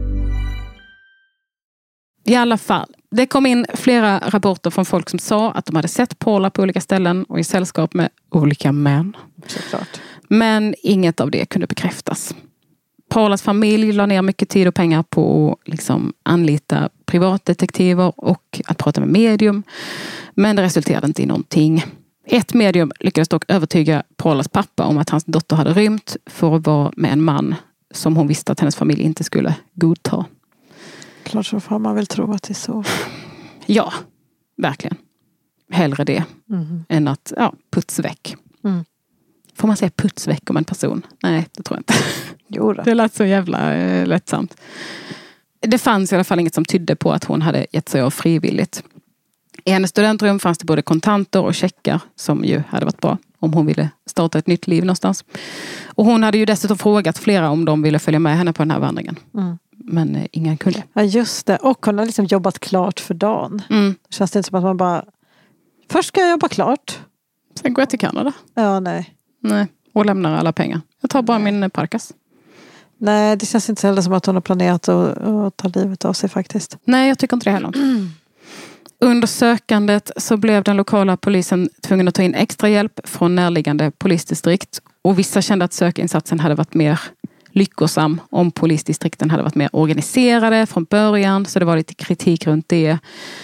I alla fall, det kom in flera rapporter från folk som sa att de hade sett Paula på olika ställen och i sällskap med olika män. Såklart. Men inget av det kunde bekräftas. Paulas familj la ner mycket tid och pengar på att liksom anlita privatdetektiver och att prata med medium. Men det resulterade inte i någonting. Ett medium lyckades dock övertyga Paulas pappa om att hans dotter hade rymt för att vara med en man som hon visste att hennes familj inte skulle godta. Klart så får man väl tro att det är så. Ja, verkligen. Hellre det än att puts väck. Mm. Får man säga puts väck om en person? Nej, det tror jag inte. Jo då. Det lät så jävla lättsamt. Det fanns i alla fall inget som tydde på att hon hade gett sig av frivilligt. I hennes studentrum fanns det både kontanter och checkar som ju hade varit bra om hon ville starta ett nytt liv någonstans. Och hon hade ju dessutom frågat flera om de ville följa med henne på den här vandringen. Mm. Men ingen kunde. Ja, just det. Och hon har liksom jobbat klart för dagen. Mm. Känns det inte som att man bara... Först ska jag jobba klart. Sen går jag till Kanada. Ja, nej. Och lämnar alla pengar. Jag tar bara min parkas. Nej, det känns inte heller som att hon har planerat att ta livet av sig faktiskt. Nej, jag tycker inte det heller. Under sökandet så blev den lokala polisen tvungen att ta in extra hjälp från närliggande polisdistrikt. Och vissa kände att sökinsatsen hade varit mer lyckosam om polisdistrikten hade varit mer organiserade från början. Så det var lite kritik runt det.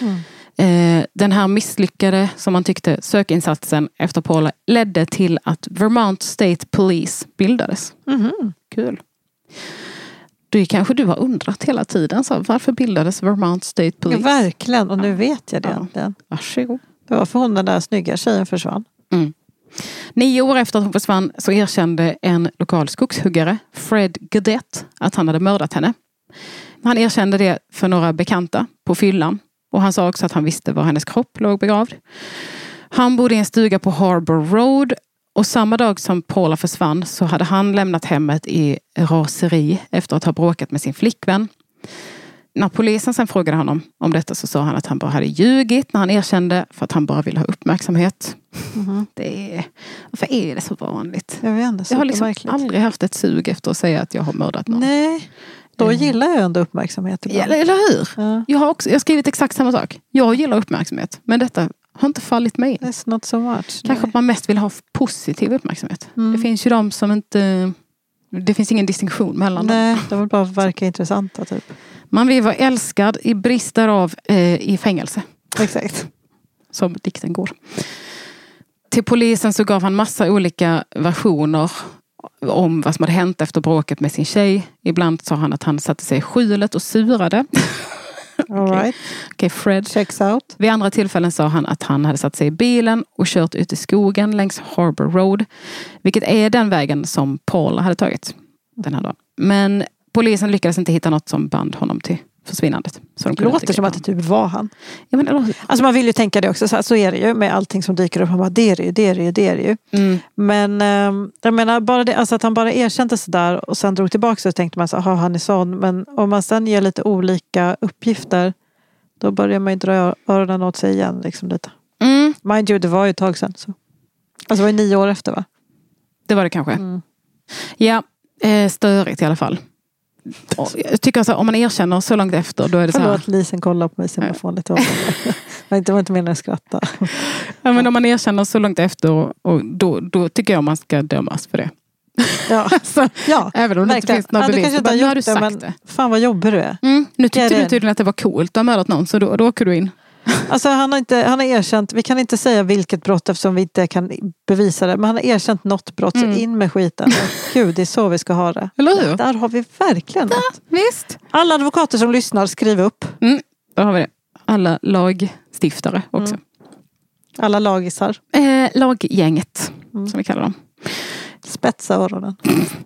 Den här misslyckade, som man tyckte, sökinsatsen efter Paula ledde till att Vermont State Police bildades. Kul. Det kanske du har undrat hela tiden. Så varför bildades Vermont State Police? Ja, verkligen. Och nu vet jag det egentligen. Varsågod. Det var för hon den där snygga tjejen försvann. 9 år efter att hon försvann så erkände en lokal skogshuggare, Fred Godet, att han hade mördat henne. Han erkände det för några bekanta på fyllan. Och han sa också att han visste var hennes kropp låg begravd. Han bodde i en stuga på Harbor Road. Och samma dag som Paula försvann så hade han lämnat hemmet i raseri efter att ha bråkat med sin flickvän. När polisen sen frågade honom om detta så sa han att han bara hade ljugit när han erkände för att han bara ville ha uppmärksamhet. Varför är det så vanligt? Jag har liksom aldrig haft ett sug efter att säga att jag har mördat någon. Nej, då gillar jag ändå uppmärksamhet ibland. Ja, eller hur? Ja. Jag har skrivit exakt samma sak. Jag gillar uppmärksamhet, men detta har inte fallit mig in. It's not so much. Kanske att man mest vill ha positiv uppmärksamhet. Det finns ju de som inte... Det finns ingen distinktion mellan dem. Nej, de vill bara verka intressanta typ. Man vill vara älskad i brist därav i fängelse. Exakt. Som dikten går. Till polisen så gav han massa olika versioner om vad som hade hänt efter bråket med sin tjej. Ibland sa han att han satte sig i skjulet och surade. All right. Okej, Fred. Checks out. Vid andra tillfällen sa han att han hade satt sig i bilen och kört ut i skogen längs Harbor Road. Vilket är den vägen som Paula hade tagit den här dagen. Men polisen lyckades inte hitta något som band honom till försvinnandet. Så de låter som att det typ var han. Ja, men, alltså man vill ju tänka det också. Så är det ju med allting som dyker upp. Man bara, det är det ju. Men jag menar, bara det, alltså att han bara erkände sådär och sen drog tillbaka så tänkte man så aha, han är sån. Men om man sen ger lite olika uppgifter då börjar man ju dra öronen åt sig igen liksom lite. Mind you, det var ju ett tag sedan. Så. Alltså det var ju 9 år efter, va? Det var det kanske. Ja, störigt i alla fall. Jag tycker alltså, om man erkänner så långt efter då är det så här. Förlåt, Lisen kollar på mig så jag får lite det var inte meningen att skratta. Ja, men om man erkänner så långt efter och då tycker jag man ska dömas för det. Ja, Alltså, ja även om det inte verkligen. finns några Du bevis. kanske inte Nu har har du gjort det, sagt men det. fan vad jobbig du är. Nu tyckte Get du in. tydligen att det var coolt. Du har mördat någon, så då åker du in. Alltså han har erkänt, vi kan inte säga vilket brott eftersom vi inte kan bevisa det, men han har erkänt något brott, så in med skiten. Gud, det är så vi ska ha det. Eller hur? Där har vi verkligen något. Visst. Alla advokater som lyssnar, skriv upp. Då har vi det. Alla lagstiftare också. Alla lagisar. Laggänget, som vi kallar dem. Spetsa öronen.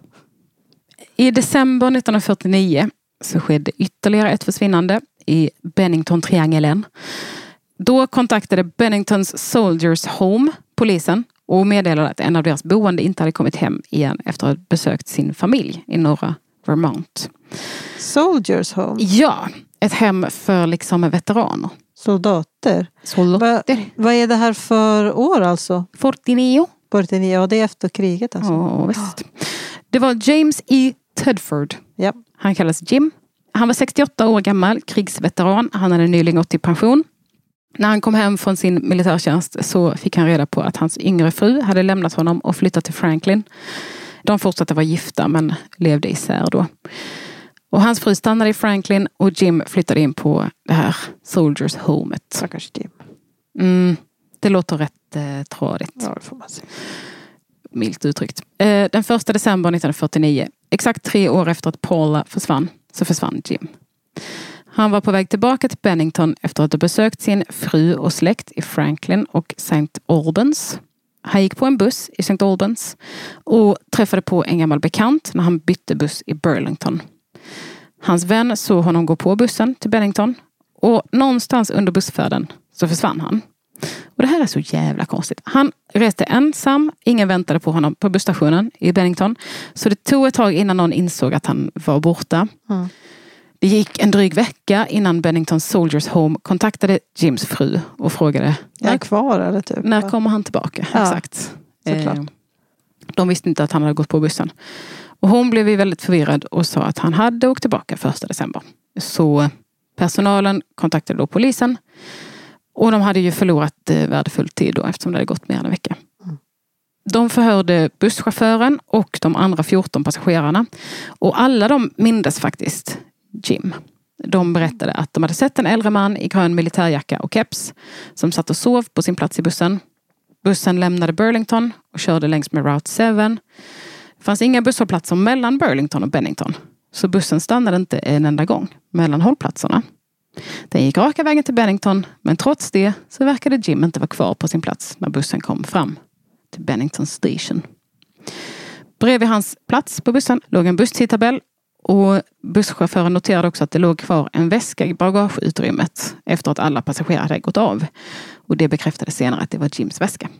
I december 1949 så skedde ytterligare ett försvinnande i Bennington-triangeln. Då kontaktade Benningtons Soldiers Home polisen och meddelade att en av deras boende inte hade kommit hem igen efter att ha besökt sin familj i norra Vermont. Soldiers Home? Ja, ett hem för liksom veteraner. Soldater? Soldater. Vad är det här för år alltså? 49. 49, ja det är efter kriget alltså. Ja, visst. Det var James E. Tedford. Ja. Han kallas Jim. Han var 68 år gammal, krigsveteran. Han hade nyligen gått i pension. När han kom hem från sin militärtjänst så fick han reda på att hans yngre fru hade lämnat honom och flyttat till Franklin. De fortsatte vara gifta men levde isär då. Och hans fru stannade i Franklin och Jim flyttade in på det här Soldiers Homet. Stackars Jim. Det låter rätt tradigt. Ja, det får man säga. Milt uttryckt. Den 1 december 1949, exakt 3 år efter att Paula försvann, så försvann Jim. Han var på väg tillbaka till Bennington efter att ha besökt sin fru och släkt i Franklin och St. Albans. Han gick på en buss i St. Albans och träffade på en gammal bekant när han bytte buss i Burlington. Hans vän såg honom gå på bussen till Bennington och någonstans under bussfärden så försvann han. Och det här är så jävla konstigt. Han reste ensam, ingen väntade på honom på busstationen i Bennington. Så det tog ett tag innan någon insåg att han var borta. Det gick en dryg vecka innan Bennington Soldiers Home kontaktade Jims fru och frågade Är kvar eller typ? När kommer han tillbaka? Ja, Exakt. såklart. De visste inte att han hade gått på bussen. Och hon blev väldigt förvirrad och sa att han hade åkt tillbaka 1 december. Så personalen kontaktade då polisen. Och de hade ju förlorat värdefull tid då eftersom det hade gått mer än en vecka. De förhörde busschauffören och de andra 14 passagerarna. Och alla de mindes faktiskt Jim. De berättade att de hade sett en äldre man i grön militärjacka och keps som satt och sov på sin plats i bussen. Bussen lämnade Burlington och körde längs med Route 7. Det fanns inga busshållplatser mellan Burlington och Bennington. Så bussen stannade inte en enda gång mellan hållplatserna. Den gick raka vägen till Bennington, men trots det så verkade Jim inte vara kvar på sin plats när bussen kom fram till Bennington Station. Bredvid hans plats på bussen låg en busstidtabell och busschauffören noterade också att det låg kvar en väska i bagageutrymmet efter att alla passagerare hade gått av. Och det bekräftade senare att det var Jims väska.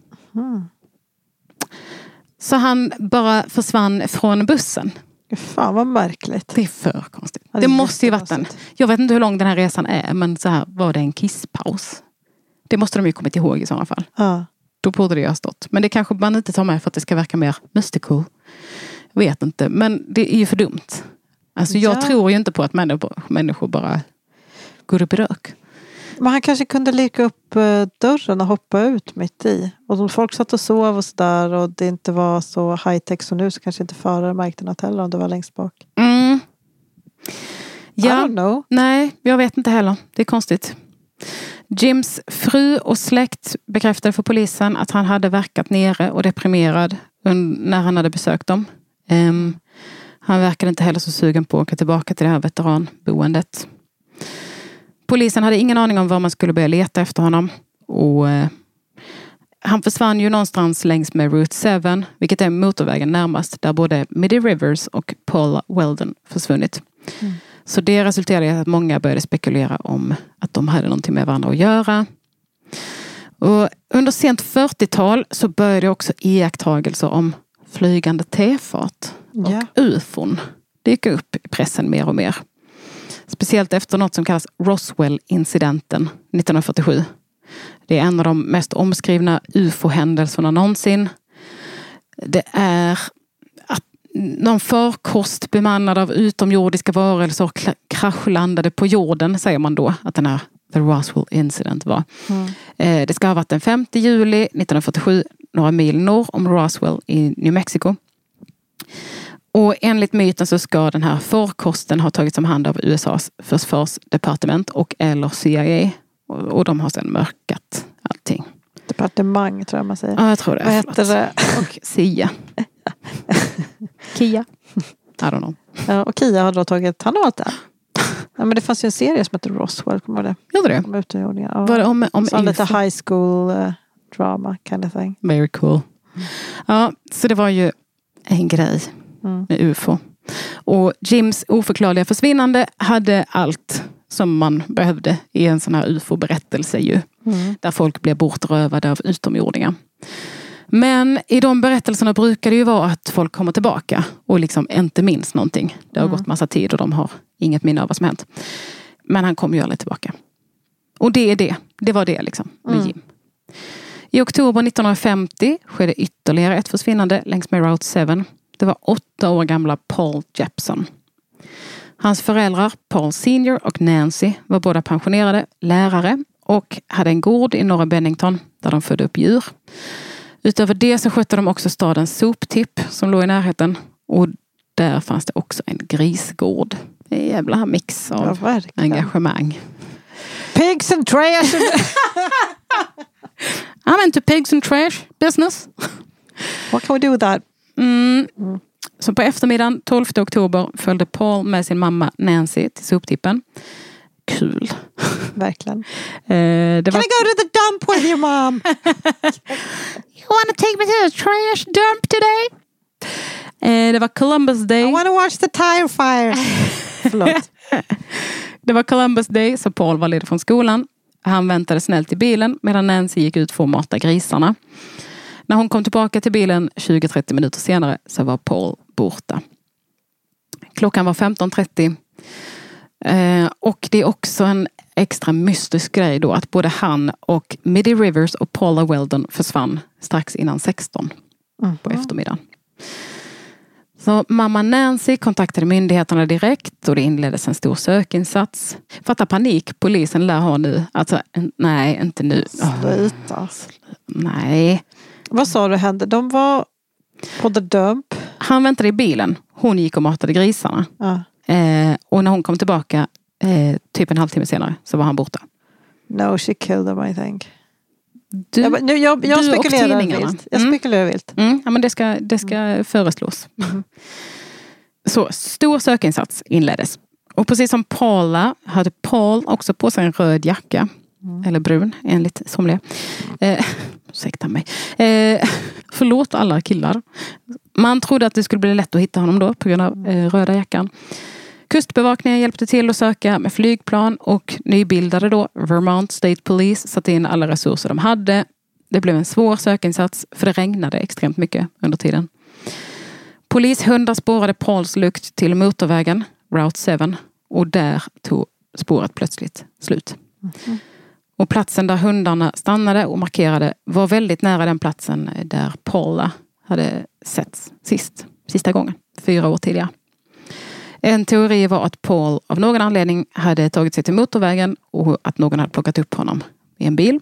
Så han bara försvann från bussen. Fan vad märkligt. Det är för konstigt. Ja, det måste ju varit en. Jag vet inte hur lång den här resan är, men så här var det en kisspaus. Det måste de ju kommit ihåg i sådana fall. Ja. Då borde det ju ha stått. Men det kanske man inte tar med för att det ska verka mer mystical. Jag vet inte, men det är ju för dumt. Alltså jag tror ju inte på att människor bara går upp i rök. Men han kanske kunde lirka upp dörren och hoppa ut mitt i. Och om folk satt och sov och sådär och det inte var så high-tech som nu så kanske inte förare märkte något heller om det var längst bak. Ja, I don't know. Nej, jag vet inte heller. Det är konstigt. Jims fru och släkt bekräftade för polisen att han hade verkat nere och deprimerad när han hade besökt dem. Han verkade inte heller så sugen på att åka tillbaka till det här veteranboendet. Polisen hade ingen aning om var man skulle börja leta efter honom. Och han försvann ju någonstans längs med Route 7, vilket är motorvägen närmast, där både Midi Rivers och Paula Weldon försvunnit. Så det resulterade i att många började spekulera om att de hade någonting med varandra att göra. Och under sent 40-tal så började också iakttagelser om flygande tefat och UFOn dyka upp i pressen mer och mer. Speciellt efter något som kallas Roswell-incidenten 1947. Det är en av de mest omskrivna UFO-händelserna någonsin. Det är att någon farkost bemannad av utomjordiska varelser kraschlandade på jorden, säger man då att den här The Roswell Incident var. Det ska ha varit den 5 juli 1947, några mil norr om Roswell i New Mexico. Och enligt myten så ska den här farkosten ha tagits om hand av USAs försvarsdepartement och eller CIA. Och de har sedan mörkat allting. Departement tror jag man säger. Ja, jag tror det. Vad heter det? Och CIA. Kia. I don't know. Ja, och Kia har då tagit hand om allt det. Ja, men det fanns ju en serie som heter Roswell. Kommer det? Gjorde det? Om utomjordingar. Ja. Var det om så lite high school drama kind of thing. Very cool. Ja, så det var ju en grej med UFO. Och Jims oförklarliga försvinnande hade allt som man behövde i en sån här UFO-berättelse ju. Där folk blev bortrövade av utomjordingar. Men i de berättelserna brukar det ju vara att folk kommer tillbaka och liksom inte minns någonting. Det har gått massa tid och de har inget minne av vad som hänt. Men han kommer ju aldrig tillbaka. Och det är det. Det var det liksom med Jim. I oktober 1950 skedde ytterligare ett försvinnande längs med Route 7. Det var 8 år gamla Paul Jepson. Hans föräldrar, Paul Senior och Nancy, var båda pensionerade lärare och hade en gård i norra Bennington där de födde upp djur. Utöver det så skötte de också stadens soptipp som låg i närheten. Och där fanns det också en grisgård. En jävla mix av engagemang. Pigs and trash! I'm into pigs and trash business. What can we do with that? Så på eftermiddagen 12 oktober följde Paul med sin mamma Nancy till soptippen. Kul. Verkligen. Det Can I go to the dump with you, mom? You want to take me to the trash dump today? Det var Columbus Day. I want to watch the tire fire. Förlåt. Det var Columbus Day så Paul var ledig från skolan. Han väntade snällt i bilen medan Nancy gick ut för att mata grisarna. När hon kom tillbaka till bilen 20-30 minuter senare så var Paul borta. Klockan var 15:30. Och det är också en extra mystisk grej då att både han och Middy Rivers och Paula Weldon försvann strax innan 16 på eftermiddagen. Så mamma Nancy kontaktade myndigheterna direkt och det inleddes en stor sökinsats. Fatta panik, polisen lär ha nu. Alltså, nej, inte nu. Sluta. Nej. Vad sa du hände? De var på the dump. Han väntade i bilen. Hon gick och matade grisarna. Och när hon kom tillbaka typ en halvtimme senare så var han borta. No, she killed them, I think. Jag spekulerar vilt. Jag spekulerar vilt. Ja, men det ska föreslås. Så stor sökinsats inleddes. Och precis som Paula hade Paul också på sig en röd jacka. Eller brun, enligt somliga. Ursäkta mig. Förlåt alla killar. Man trodde att det skulle bli lätt att hitta honom då på grund av röda jackan. Kustbevakningen hjälpte till att söka med flygplan och nybildade då Vermont State Police satte in alla resurser de hade. Det blev en svår sökinsats för det regnade extremt mycket under tiden. Polishundar spårade Pauls lukt till motorvägen, Route 7, och där tog spåret plötsligt slut. Och platsen där hundarna stannade och markerade var väldigt nära den platsen där Paula hade setts sista gången, 4 år tidigare. En teori var att Paul av någon anledning hade tagit sig till motorvägen och att någon hade plockat upp honom i en bil.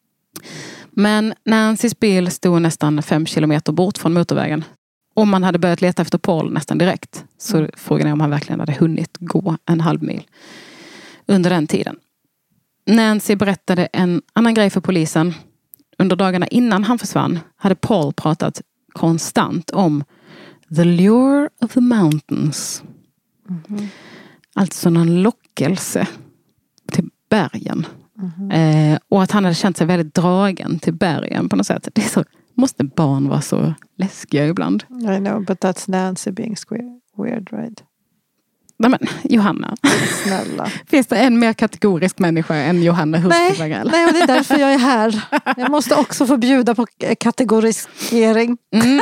Men Nancys bil stod nästan 5 kilometer bort från motorvägen. Om man hade börjat leta efter Paul nästan direkt så frågan är om han verkligen hade hunnit gå en halv mil under den tiden. Nancy berättade en annan grej för polisen. Under dagarna innan han försvann hade Paul pratat konstant om the lure of the mountains. Alltså någon lockelse till bergen. Och att han hade känt sig väldigt dragen till bergen på något sätt. Det är så, måste barn vara så läskiga ibland? I know, but that's Nancy being weird, right? Nej men, Johanna. Snälla. Finns det en mer kategorisk människa än Johanna Hurtig? Nej, och det är därför jag är här. Jag måste också få bjuda på kategorisering.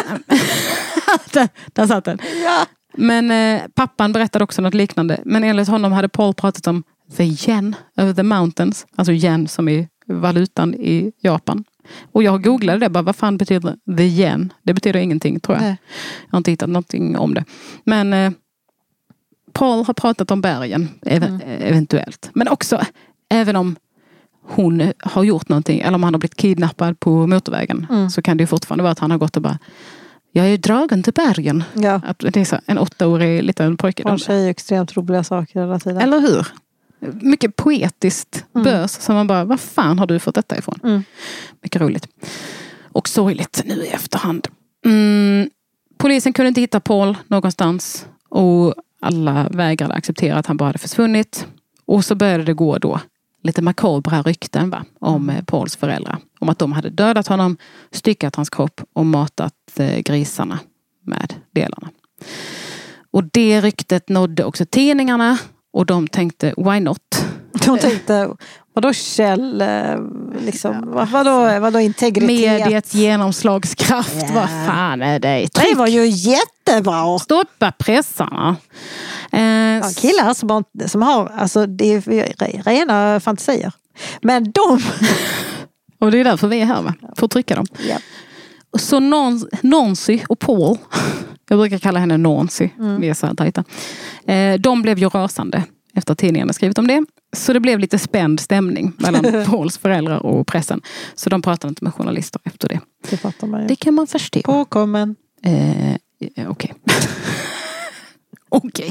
Där satt den. Ja. Men pappan berättade också något liknande. Men enligt honom hade Paul pratat om the yen of the mountains. Alltså yen som är valutan i Japan. Och jag googlade det bara, vad fan betyder the yen? Det betyder ingenting, tror jag. Nej. Jag har inte hittat någonting om det. Men Paul har pratat om bergen, eventuellt. Men också, även om hon har gjort någonting, eller om han har blivit kidnappad på motorvägen, så kan det ju fortfarande vara att han har gått och bara, Jag är ju dragen till bergen. Ja. Att det är så, en 8-årig liten pojke. De säger extremt roliga saker hela tiden. Eller hur? Mycket poetiskt bös som man bara, vad fan har du fått detta ifrån? Mycket roligt. Och sorgligt nu i efterhand. Polisen kunde inte hitta Paul någonstans. Och alla vägrade acceptera att han bara hade försvunnit. Och så började det gå då lite makabra rykten om Pauls föräldrar. Om att de hade dödat honom, styckat hans kropp och matat grisarna med delarna. Och det ryktet nådde också tidningarna. Och de tänkte, why not? De tänkte, vadå Kjell? Liksom, vadå integritet? Mediets genomslagskraft, vad fan är det? Det var ju jättebra. Stoppa pressarna. Killar som har, alltså det är rena fantasier. Men de... Och det är därför vi är här, för att trycka dem. Yep. Så Nancy och Paul, jag brukar kalla henne Nancy, vi är så här tajta. De blev ju rasande efter att tidningarna skrivit om det. Så det blev lite spänd stämning mellan Pauls föräldrar och pressen. Så de pratade inte med journalister efter det. Det fattar man ju. Det kan man förstå. Påkommen. Okej. Okej.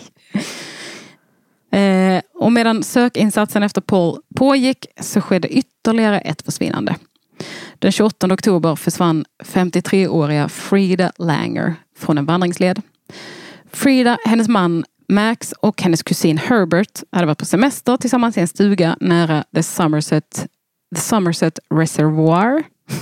Och medan sökinsatsen efter Paul pågick så skedde ytterligare ett försvinnande. Den 28 oktober försvann 53-åriga Frida Langer från en vandringsled. Frida, hennes man Max och hennes kusin Herbert hade varit på semester tillsammans i en stuga nära the Somerset Reservoir.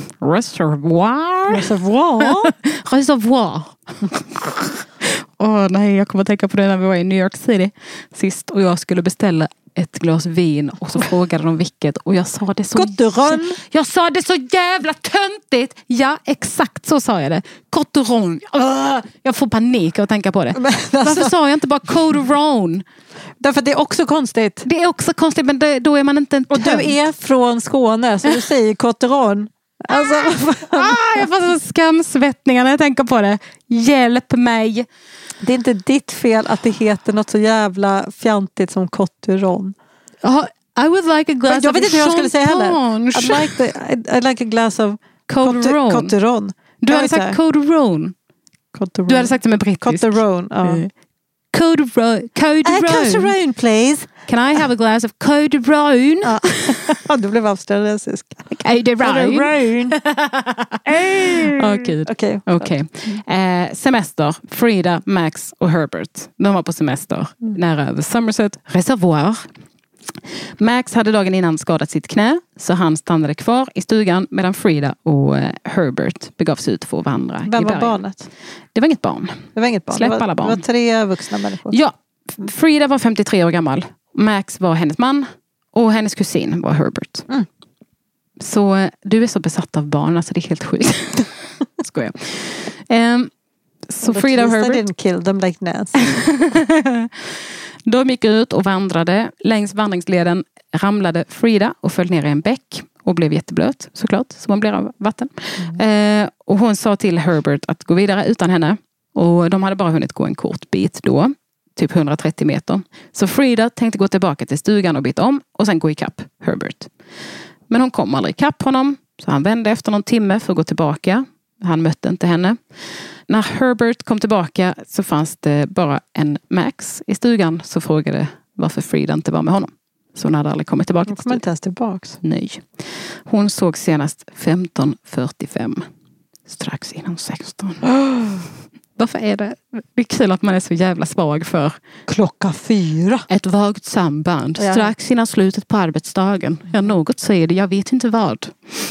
Nej, jag kommer att tänka på det när vi var i New York City sist och jag skulle beställa ett glas vin och så frågade de vilket och jag sa det så jävla töntigt. Ja, exakt så sa jag det. Cotteron. Jag får panik att tänka på det. Varför sa jag inte bara Cotteron? Därför att det är också konstigt. Det är också konstigt, men då är man inte en tönt. Och du är från Skåne så du säger Cotteron. Alltså, jag får så skamsvettningar när jag tänker på det. Hjälp mig. Det är inte ditt fel att det heter något så jävla fjantigt som Cotteron. I would like a glass jag vet inte hur jag skulle säga heller. I'd like a glass of Cotteron. Du hade sagt Cotteron. Du hade sagt det med brittisk. Cotteron, ja. Cotteron, please. Can I have a glass of Cotteron? Ja, du blev australiensisk. Cotteron. Okej. Semester. Frida, Max och Herbert. De var på semester nära the Somerset Reservoir. Max hade dagen innan skadat sitt knä så han stannade kvar i stugan medan Frida och Herbert begav sig ut för att vandra i bergen. Vem var barnet? Det var inget barn. Släpp alla barn. Det var 3 vuxna människor. Ja, Frida var 53 år gammal. Max var hennes man och hennes kusin var Herbert. Så du är så besatt av barn, alltså det är helt sjukt. Skojar. Så Frida och Herbert didn't kill them like Nancy. De gick ut och vandrade. Längs vandringsleden ramlade Frida och föll ner i en bäck och blev jätteblöt, såklart, som man blir av vatten. Och hon sa till Herbert att gå vidare utan henne. Och de hade bara hunnit gå en kort bit då, typ 130 meter. Så Frida tänkte gå tillbaka till stugan och byta om och sen gå ikapp Herbert. Men hon kom aldrig ikapp honom, så han vände efter någon timme för att gå tillbaka. Han mötte inte henne. När Herbert kom tillbaka så fanns det bara en Max i stugan som frågade varför Frida inte var med honom. Så hon hade aldrig kommit tillbaka. Hon kom inte ens tillbaka. Nej. Hon såg senast 15:45. Strax innan 16. Varför är det kul att man är så jävla svag för 4:00? Ett vagt samband. Ja. Strax innan slutet på arbetsdagen. Ja, något säger det. Jag vet inte vad.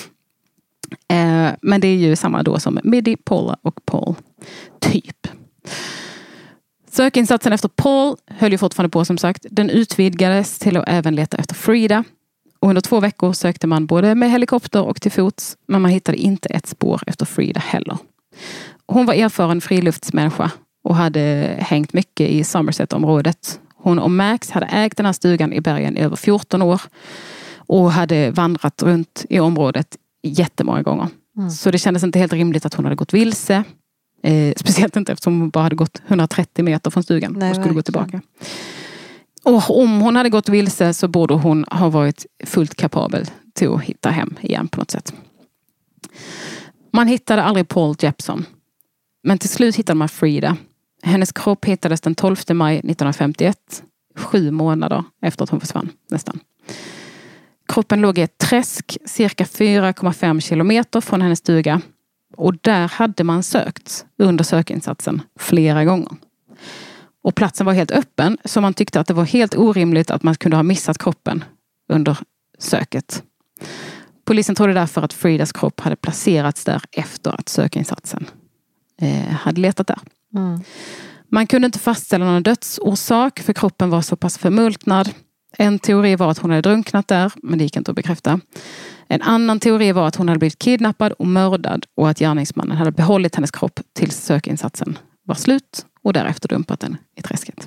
Men det är ju samma då som Middy, Paula och Paul. Typ. Sökinsatsen efter Paul höll ju fortfarande på som sagt. Den utvidgades till att även leta efter Frida. Och under 2 veckor sökte man både med helikopter och till fots. Men man hittade inte ett spår efter Frida heller. Hon var erfaren friluftsmänniska och hade hängt mycket i Somerset-området. Hon och Max hade ägt den här stugan i bergen i över 14 år. Och hade vandrat runt i området jättemånga gånger. Så det kändes inte helt rimligt att hon hade gått vilse. Speciellt inte eftersom hon bara hade gått 130 meter från stugan och skulle gå tillbaka. Och om hon hade gått vilse så borde hon ha varit fullt kapabel till att hitta hem igen på något sätt. Man hittade aldrig Paul Jepson. Men till slut hittade man Frida. Hennes kropp hittades den 12 maj 1951. 7 månader efter att hon försvann, nästan. Kroppen låg i ett träsk cirka 4,5 kilometer från hennes stuga. Och där hade man sökt under sökinsatsen flera gånger. Och platsen var helt öppen, så man tyckte att det var helt orimligt att man kunde ha missat kroppen under söket. Polisen trodde därför att Fridas kropp hade placerats där efter att sökinsatsen hade letat där. Man kunde inte fastställa någon dödsorsak för kroppen var så pass förmultnad. En teori var att hon hade drunknat där, men det gick inte att bekräfta. En annan teori var att hon hade blivit kidnappad och mördad och att gärningsmannen hade behållit hennes kropp tills sökinsatsen var slut och därefter dumpat den i träsket.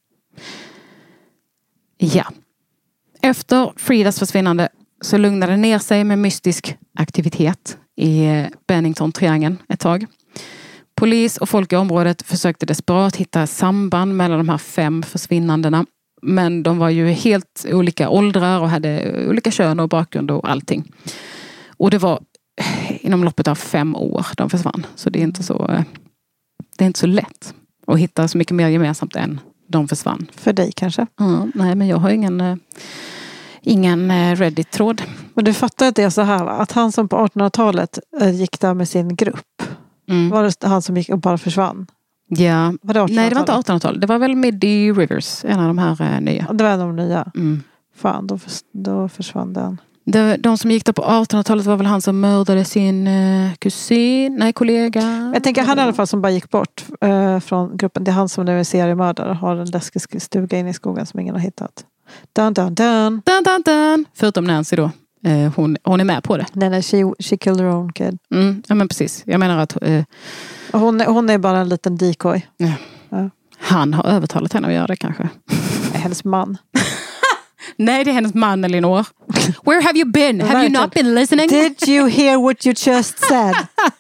Ja. Efter Fridas försvinnande så lugnade det ner sig med mystisk aktivitet i Bennington-triangeln ett tag. Polis och folk i området försökte desperat hitta samband mellan de här 5 försvinnandena. Men de var ju helt olika åldrar och hade olika kön och bakgrund och allting. Och det var inom loppet av 5 år de försvann. Så det är inte så lätt att hitta så mycket mer gemensamt än de försvann. För dig kanske? Nej, men jag har ingen Reddit-tråd. Men du fattar att det är så här, att han som på 1800-talet gick där med sin grupp. Var det han som gick och bara försvann? Ja. Var det 1800-talet? Nej, det var inte 1800-talet. Det var väl Midi Rivers, en av de här nya. Det var de nya. Fan, då försvann den. De som gick där på 1800-talet var väl han som mördade sin kollega. Jag tänker han i alla fall som bara gick bort från gruppen. Det är han som nu är seriemördare. Har en läskig stuga inne i skogen som ingen har hittat. Dun, dun, dun. Dun, dun, dun. Förutom Nancy då. Hon är med på det. Nej, she killed her own kid. Ja, men precis. Jag menar att hon är bara en liten decoy. Ja. Han har övertalat henne att göra det kanske. Hennes man. Nej, det är hennes man, Elinor. Where have you been? Have you not been listening? Did you hear what you just said?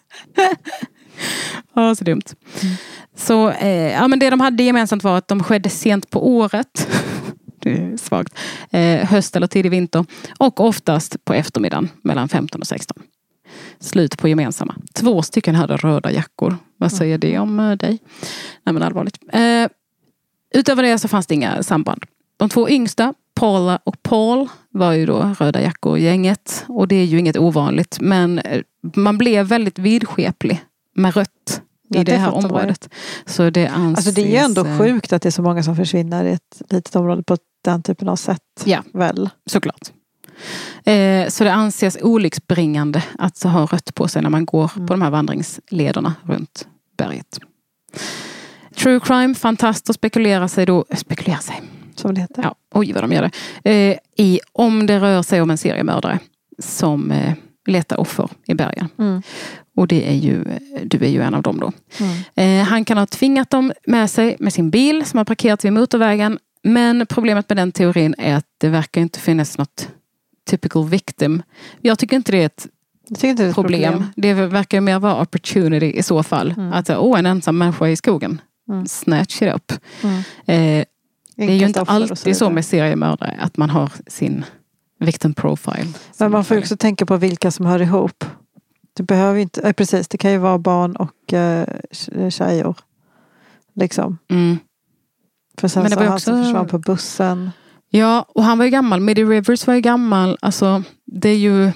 Så dumt. Så, men det de hade gemensamt var att de skedde sent på året. Det är svagt. Höst eller tidig vinter. Och oftast på eftermiddagen mellan 15 och 16. Slut på gemensamma. 2 stycken hade röda jackor. Vad säger det om dig? Nej, men allvarligt. Utöver det så fanns det inga samband. De 2 yngsta, Paula och Paul, var ju då röda jackor i gänget. Och det är ju inget ovanligt. Men man blev väldigt vidskeplig med rött i det här området. Så det anses... Alltså det är ju ändå sjukt att det är så många som försvinner i ett litet område på den typen av sätt. Ja, väl? Såklart. Så det anses olycksbringande att ha rött på sig när man går på de här vandringslederna runt berget. True crime, fantaster spekulerar sig. Som det heter. Ja, oj vad de gör det. Om det rör sig om en seriemördare som letar offer i bergen. Och det är ju, du är ju en av dem då. Han kan ha tvingat dem med sig med sin bil som har parkerat vid motorvägen. Men problemet med den teorin är att det verkar inte finnas något typical victim. Jag tycker inte det är ett problem. Det verkar mer vara opportunity i så fall. Att en ensam människa i skogen. Snatch it up. Det är ju inte alltid så med seriemördare att man har sin victim profile. Men man får ju också tänka på vilka som hör ihop. Det behöver inte, precis, det kan ju vara barn och tjejer. Liksom. För sen men det så var han också... som försvann på bussen. Ja, och han var ju gammal. Midi Rivers var ju gammal. Alltså, det är ju...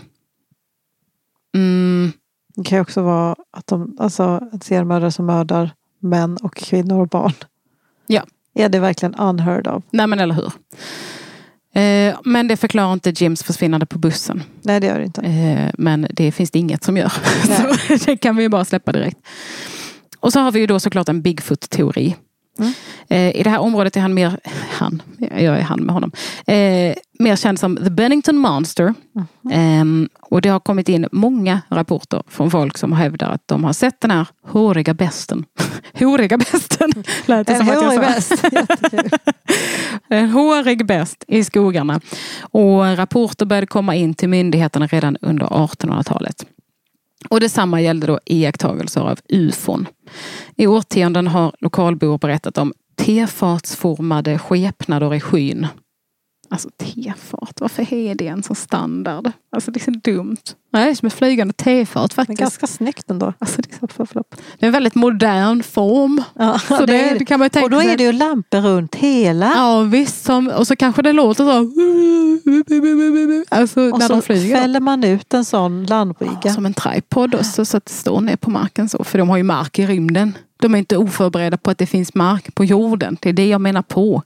Det kan ju också vara att en seriemördare som mördar män och kvinnor och barn. Ja. Är det verkligen unheard of? Nej, men eller hur? Men det förklarar inte Jims försvinnande på bussen. Nej, det gör det inte. Men det finns det inget som gör. Så det kan vi ju bara släppa direkt. Och så har vi ju då såklart en Bigfoot-teori. I det här området är han mer... Jag är han med honom. Mer känd som The Bennington Monster. Och det har kommit in många rapporter från folk som hävdar att de har sett den här håriga besten. Håriga besten. Lät det som att jag sa. Bäst. En hårig best i skogarna. Och rapporter började komma in till myndigheterna redan under 1800-talet. Och detsamma gällde då iakttagelser av UFOn. I årtionden har lokalbor berättat om tefatsformade skepnader i skyn. Alltså tefat, varför är det en sån standard? Alltså det är så dumt. Nej, det är som en flygande tefat faktiskt. Men ganska snyggt ändå. Alltså, det är en väldigt modern form. Ja, så det kan man tänka. Och då är det ju lampor runt hela. Ja visst, och så kanske det låter så. Alltså och när så de flyger. fäller man ut en sån landbrygga. Ja, som en tripod också, så att det står ner på marken så. För de har ju mark i rymden. De är inte oförberedda på att det finns mark på jorden. Det är det jag menar på.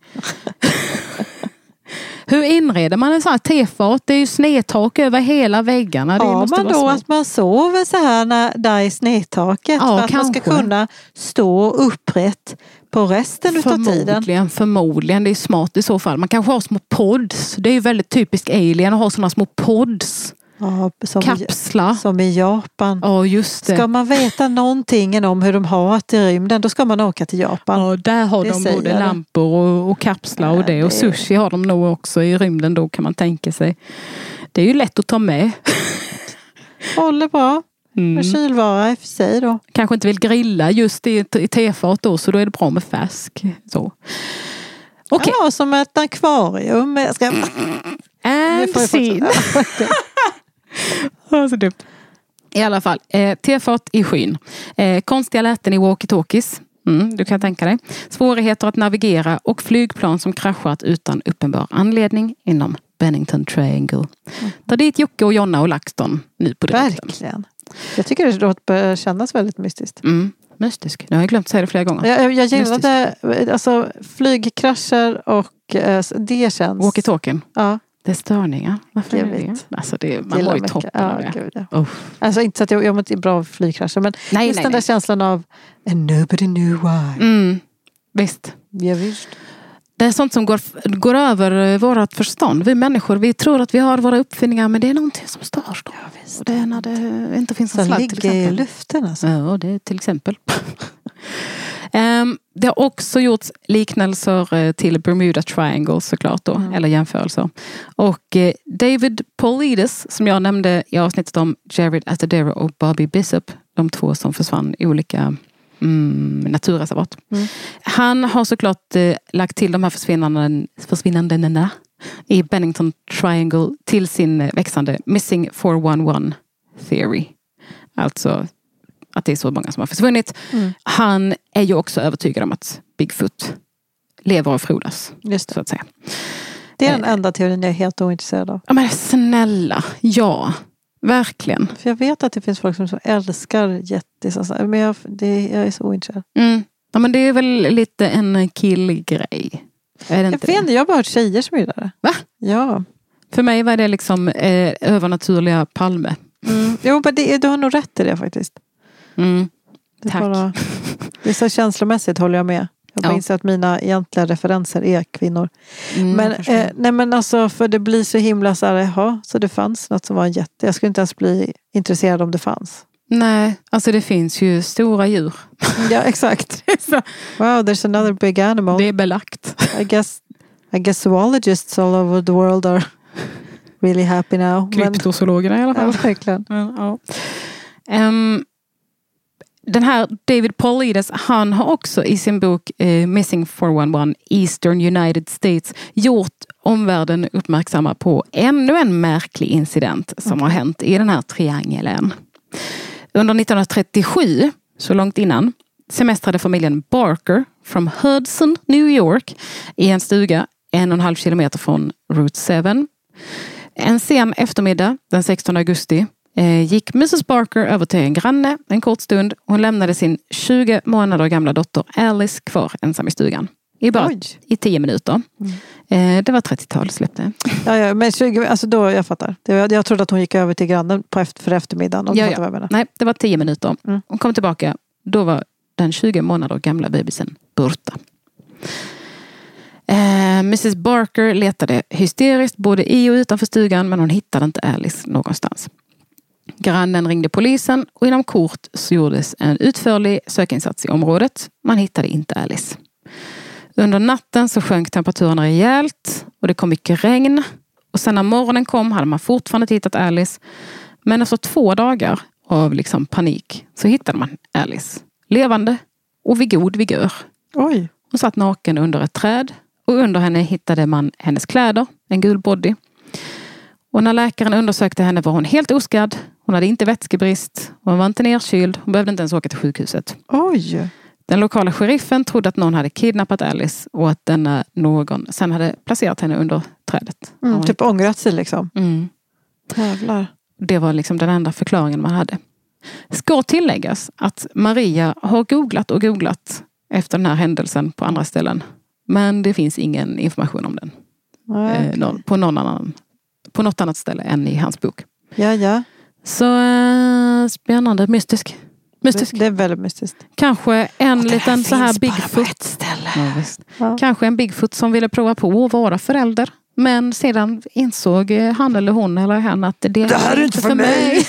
Hur inreder man en sån här tefat? Det är ju snedtak över hela väggarna. Det måste man vara då svårt. att man sover så här där i snedtaket? Ja, för att man ska kunna stå upprätt på resten utav tiden. Förmodligen. Det är smart i så fall. Man kanske har små pods. Det är ju väldigt typiskt alien att ha såna små pods. Ja, kapslar. Som i Japan. Ja, just det. Ska man veta någonting om hur de har det i rymden, då ska man åka till Japan. Ja, där har de både lampor och kapslar och det. Och sushi har de nog också i rymden då, kan man tänka sig. Det är ju lätt att ta med. Håller bra. Med kylvara i för sig då. Kanske inte vill grilla just i tefat då, så då är det bra med färsk. Så. Okay. Ja, som ett akvarium. Jag ska... Så dumt. I alla fall, tefat i skyn. Konstiga läten i walkie-talkies. Du kan tänka dig. Svårigheter att navigera och flygplan som kraschat utan uppenbar anledning inom Bennington Triangle. Ta dit Jocke och Jonna och LaxTon nu på direkten. Verkligen. Jag tycker det börjar kännas väldigt mystiskt. Mystisk. Jag har glömt säga det flera gånger. Jag gillade alltså, flygkrascher och det känns... Walkie-talkien. Ja. Det är störningar. Varför är det? Alltså man var ju toppen av det. Alltså inte så att jag inte är bra flygkrascher, men just den där känslan av and nobody knew why. Visst. Ja, visst. Det är sånt som går över vårat förstånd. Vi människor, vi tror att vi har våra uppfinningar, men det är någonting som störs då. Ja, visst. Och det är när det inte finns en sladd till exempel. I luften alltså. Ja, det är till exempel. Det har också gjorts liknelser till Bermuda Triangle såklart då, eller jämförelser. Och David Paulides, som jag nämnde i avsnittet om Jared Atadero och Bobby Bishop, de två som försvann i olika naturreservat. Han har såklart lagt till de här försvinnandena i Bennington Triangle till sin växande Missing 411 theory. Alltså att det är så många som har försvunnit. Han är ju också övertygad om att Bigfoot lever och frodas. Just det. Så att säga. Det är den enda teorin jag är helt ointresserad av. Ja, men snälla, ja. Verkligen. För jag vet att det finns folk som så älskar jättis. Men jag är så ointresserad. Ja, men det är väl lite en killgrej. Är det inte? Jag vet inte, jag har bara hört tjejer som gillar det. Va? Ja. För mig var det liksom övernaturliga Palme. Jo, men du har nog rätt i det faktiskt. Tack. Det är så känslomässigt, håller jag med. Jag bara inser att mina egentliga referenser är kvinnor. Men alltså, för det blir så himla så här, så det fanns något som var en jätte. Jag skulle inte ens bli intresserad om det fanns. Nej, alltså det finns ju stora djur. Ja, exakt. Wow, there's another big animal. Det är belagt. I guess zoologists all over the world are really happy now. Kryptozoologerna i alla fall. Ja, verkligen. Ja. Den här David Paulides, han har också i sin bok Missing 411 Eastern United States gjort omvärlden uppmärksamma på ännu en märklig incident som har hänt i den här triangeln. Under 1937, så långt innan, semestrade familjen Barker från Hudson, New York i en stuga 1,5 kilometer från Route 7. En sen eftermiddag den 16 augusti gick Mrs. Barker över till en granne en kort stund. Hon lämnade sin 20 månader gamla dotter Alice kvar ensam i stugan. I 10 minuter. Det var 30-tal släppte. Ja, men 20, alltså då, jag fattar. Jag trodde att hon gick över till grannen för eftermiddagen. Ja. Nej, det var 10 minuter. Hon kom tillbaka. Då var den 20 månader gamla bebisen borta. Mrs. Barker letade hysteriskt både i och utanför stugan, men hon hittade inte Alice någonstans. Grannen ringde polisen och inom kort så gjordes en utförlig sökinsats i området. Man hittade inte Alice. Under natten så sjönk temperaturerna rejält och det kom mycket regn. Och sen när morgonen kom hade man fortfarande hittat Alice. Men efter 2 dagar av liksom panik så hittade man Alice. Levande och vid god vigör. Oj. Hon satt naken under ett träd och under henne hittade man hennes kläder, en gul body. Och när läkaren undersökte henne var hon helt oskadd. Hon hade inte vätskebrist. Hon var inte nerkyld. Hon behövde inte ens åka till sjukhuset. Oj! Den lokala sheriffen trodde att någon hade kidnappat Alice och att denna någon sen hade placerat henne under trädet. Typ ångrat sig liksom. Jävlar. Det var liksom den enda förklaringen man hade. Ska tilläggas att Maria har googlat efter den här händelsen på andra ställen. Men det finns ingen information om den. På något annat ställe än i hans bok. Ja. Så spännande, mystisk. Det är väldigt mystiskt. Kanske en liten så här Bigfoot. Ja, visst. Ja. Kanske en Bigfoot som ville prova på att vara förälder. Men sedan insåg han eller hon eller hen att det här är inte för mig.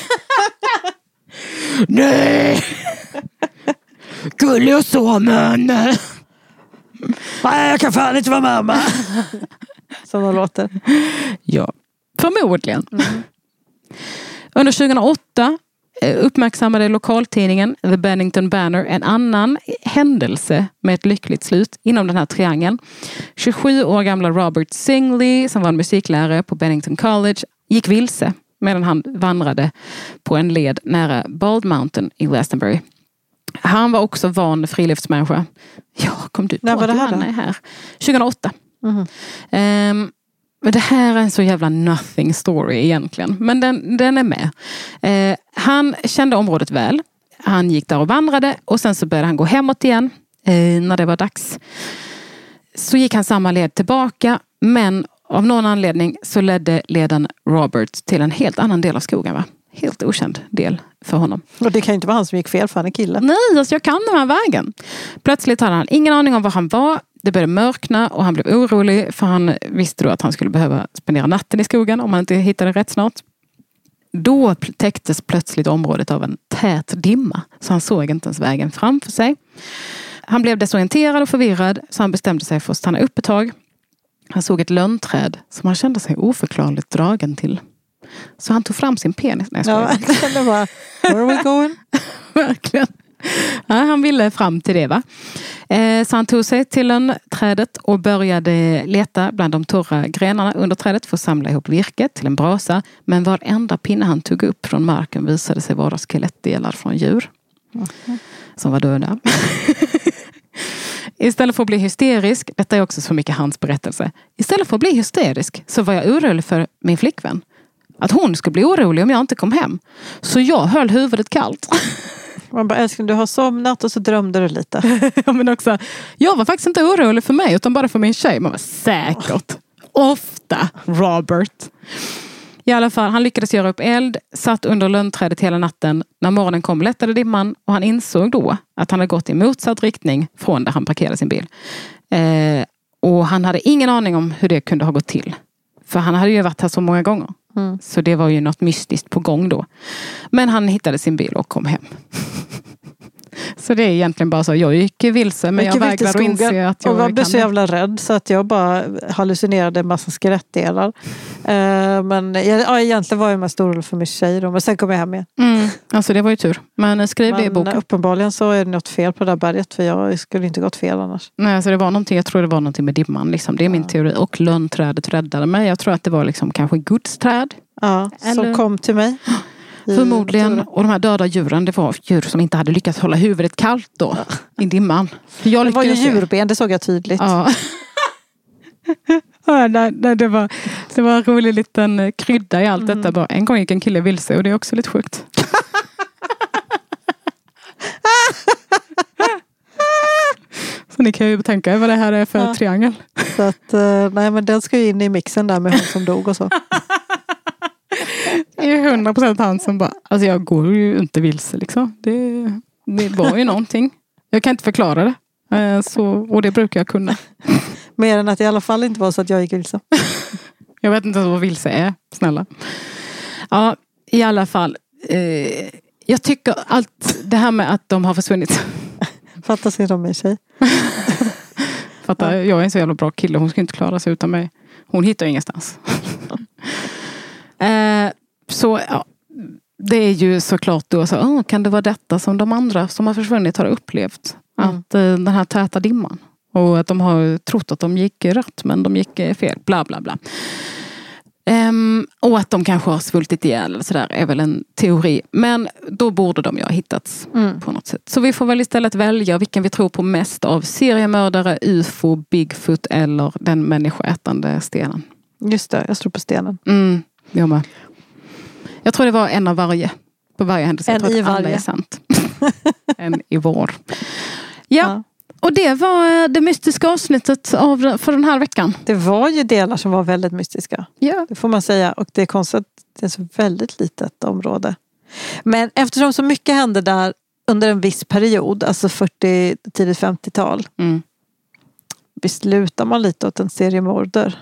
Nej! Gullig och så, men... Nej, jag kan fan inte vara mamma. Som det låter. Ja, förmodligen. Under 2008 uppmärksammade lokaltidningen The Bennington Banner en annan händelse med ett lyckligt slut inom den här triangeln. 27 år gamla Robert Singley, som var en musiklärare på Bennington College, gick vilse medan han vandrade på en led nära Bald Mountain i Glastonbury. Han var också van friluftsmänniska. Ja, kom du på att han är här? 2008. Det här är en så jävla nothing story egentligen. Men den är med. Han kände området väl. Han gick där och vandrade. Och sen så började han gå hemåt igen. När det var dags. Så gick han samma led tillbaka. Men av någon anledning så ledde leden Robert till en helt annan del av skogen, va? Helt okänd del för honom. Och det kan inte vara han som gick fel, för han är killen. Nej, alltså jag kan den här vägen. Plötsligt hade han ingen aning om var han var. Det började mörkna och han blev orolig, för han visste då att han skulle behöva spendera natten i skogen om han inte hittade rätt snart. Då täcktes plötsligt området av en tät dimma, så han såg inte ens vägen framför sig. Han blev desorienterad och förvirrad, så han bestämde sig för att stanna upp ett tag. Han såg ett lönnträd som han kände sig oförklarligt dragen till. Så han tog fram sin penis. Nej, ja, det var, where are we going? Verkligen. Ja, han ville fram till det, va? Så han tog sig till trädet och började leta bland de torra grenarna under trädet för att samla ihop virket till en brasa. Men varenda pinne han tog upp från marken visade sig vara skelettdelar från djur. Som var döda. Istället för att bli hysterisk, detta är också så mycket hans berättelse. Istället för att bli hysterisk så var jag orolig för min flickvän. Att hon skulle bli orolig om jag inte kom hem. Så jag höll huvudet kallt. Man bara, älskling, du har somnat och så drömde du lite. Ja, men också, jag var faktiskt inte orolig för mig utan bara för min tjej. Man var säkert. Ofta Robert. I alla fall, han lyckades göra upp eld, satt under lönnträdet hela natten. När morgonen kom lättade dimman och han insåg då att han hade gått i motsatt riktning från där han parkerade sin bil. Och han hade ingen aning om hur det kunde ha gått till. För han hade ju varit här så många gånger. Så det var ju något mystiskt på gång då. Men han hittade sin bil och kom hem. Så det är egentligen bara så. Jag gick vilse, men jag vägrade att inse att jag och blev så jävla rädd så att jag bara hallucinerade en massa skelettdelar. Men egentligen var jag mest orolig för min tjej då. Men sen kom jag hem igen. Alltså det var ju tur. Men skriv det i boken. Uppenbarligen så är det något fel på det där berget. För jag skulle inte gått fel annars. Nej, alltså det var någonting, jag tror det var någonting med dimman. Liksom. Det är min teori. Och lönnträdet räddade mig. Jag tror att det var liksom kanske Gudsträd. Ja, som kom till mig. Förmodligen. Och de här döda djuren, det var djur som inte hade lyckats hålla huvudet kallt då. I dimman. Det var ju djurben, det såg jag tydligt. Ja. Det var en rolig liten krydda i allt detta. Bara, en gång gick en kille vilse och det är också lite sjukt. Så ni kan ju tänka vad det här är för triangel. Så att, nej men den ska ju in i mixen där med hon som dog och så. Det är 100% han som bara, alltså jag går ju inte vilse liksom. Det var ju någonting. Jag kan inte förklara det. Och det brukar jag kunna. Mer än att det i alla fall inte var så att jag gick vilse. Jag vet inte vad vilse är, snälla. Ja, i alla fall. Jag tycker allt det här med att de har försvunnit. Fattar sig de med sig. Fattar, jag är en så jävla bra kille. Hon ska inte klara sig utan mig. Hon hittar ingenstans. Så ja, det är ju såklart då så, kan det vara detta som de andra som har försvunnit har upplevt? Att den här täta dimman. Och att de har trott att de gick rätt, men de gick fel. Bla bla bla. Och att de kanske har svultit ihjäl eller sådär är väl en teori. Men då borde de ju ha hittats på något sätt. Så vi får väl istället välja vilken vi tror på mest av: seriemördare, UFO, Bigfoot eller den människoätande stenen. Just det, jag tror på stenen. Jag med. Jag tror det var en av varje. På varje händelse. En i varje. Alla är sant. En i var. Ja. Och det var det mystiska avsnittet för den här veckan. Det var ju delar som var väldigt mystiska. Ja. Det får man säga. Och det är konstigt att det är så väldigt litet område. Men eftersom så mycket hände där under en viss period, alltså 40, tidigt 50-tal. Visst lutar man lite åt en seriemorder?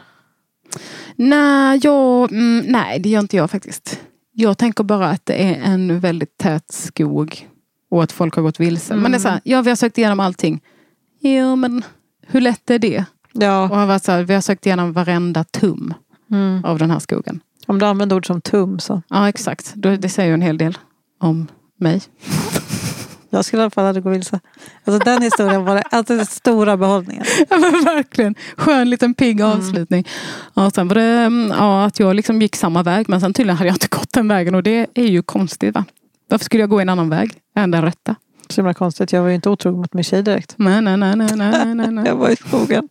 Nej, det gör inte jag faktiskt. Jag tänker bara att det är en väldigt tät skog. Och att folk har gått vilse. Men det är så här, vi har sökt igenom allting. Ja, men hur lätt är det? Ja. Och har varit så här, vi har sökt igenom varenda tum av den här skogen. Om du använder ord som tum så. Ja, exakt. Det säger ju en hel del om mig. Jag skulle i alla fall aldrig gå vilse. Alltså den historien var den stora behållningen. Ja, men verkligen. Skön liten pigg avslutning. Och sen var det att jag liksom gick samma väg. Men sen tydligen hade jag inte gått den vägen. Och det är ju konstigt, va? Varför skulle jag gå en annan väg än den rätta? Så himla konstigt. Jag var ju inte otrogen mot min tjej direkt. Nej. Jag var i skogen.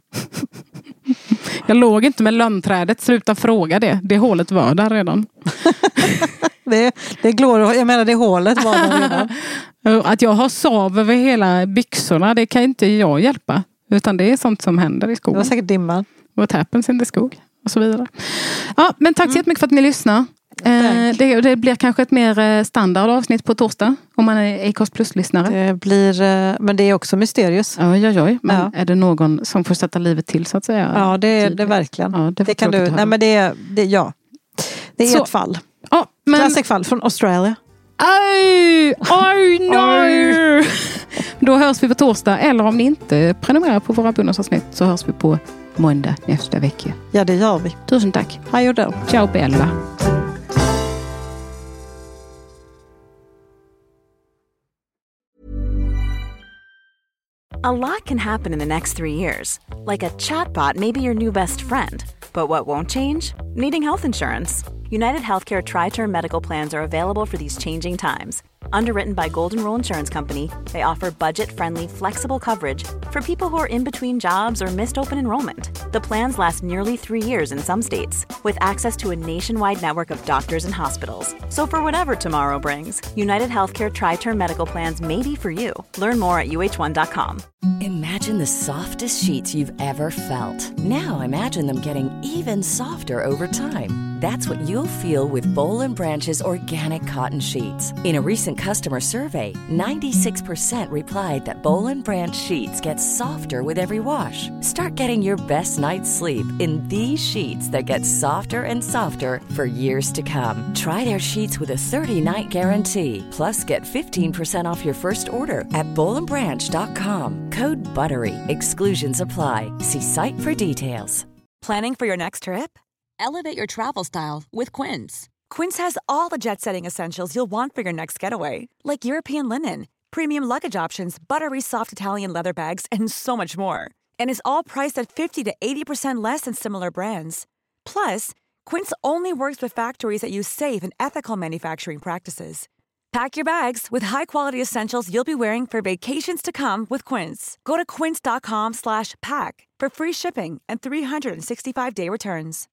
Jag låg inte med lönnträdet. Sluta fråga det. Det hålet var där redan. det glor. Jag menar det hålet var där redan. Att jag har sav över hela byxorna, det kan inte jag hjälpa. Utan det är sånt som händer i skogen. Det var säkert dimman. What happens in the skog. Och så vidare. Ja, men tack så jättemycket för att ni lyssnar. Det blir kanske ett mer standard avsnitt på torsdag. Om man är Acast Plus-lyssnare. Det blir, men det är också mysterious. Oj. Men är det någon som får sätta livet till så att säga? Ja, det är det verkligen. Ja, det kan du. Nej, men det är ett fall. Ja, men klassisk fall från Australien. Oj, nej! Då hörs vi på torsdag. Eller om ni inte prenumererar på våra bonusavsnitt så hörs vi på måndag nästa vecka. Ja, det gör vi. Tusen tack. Hej då. Ciao Bella. A lot can happen in the next 3 years. Like a chatbot may be your new best friend. But what won't change? Needing health insurance. United Healthcare Tri-Term Medical Plans are available for these changing times. Underwritten by Golden Rule Insurance Company, they offer budget-friendly, flexible coverage for people who are in between jobs or missed open enrollment. The plans last nearly 3 years in some states, with access to a nationwide network of doctors and hospitals. So for whatever tomorrow brings, United Healthcare Tri-Term Medical Plans may be for you. Learn more at uh1.com. Imagine the softest sheets you've ever felt. Now imagine them getting even softer over time. That's what you'll feel with Boll & Branch's organic cotton sheets. In a recent customer survey, 96% replied that Boll & Branch sheets get softer with every wash. Start getting your best night's sleep in these sheets that get softer and softer for years to come. Try their sheets with a 30-night guarantee. Plus, get 15% off your first order at bollandbranch.com. Code BUTTERY. Exclusions apply. See site for details. Planning for your next trip? Elevate your travel style with Quince. Quince has all the jet-setting essentials you'll want for your next getaway, like European linen, premium luggage options, buttery soft Italian leather bags, and so much more. And is all priced at 50 to 80% less than similar brands. Plus, Quince only works with factories that use safe and ethical manufacturing practices. Pack your bags with high-quality essentials you'll be wearing for vacations to come with Quince. Go to quince.com/pack for free shipping and 365-day returns.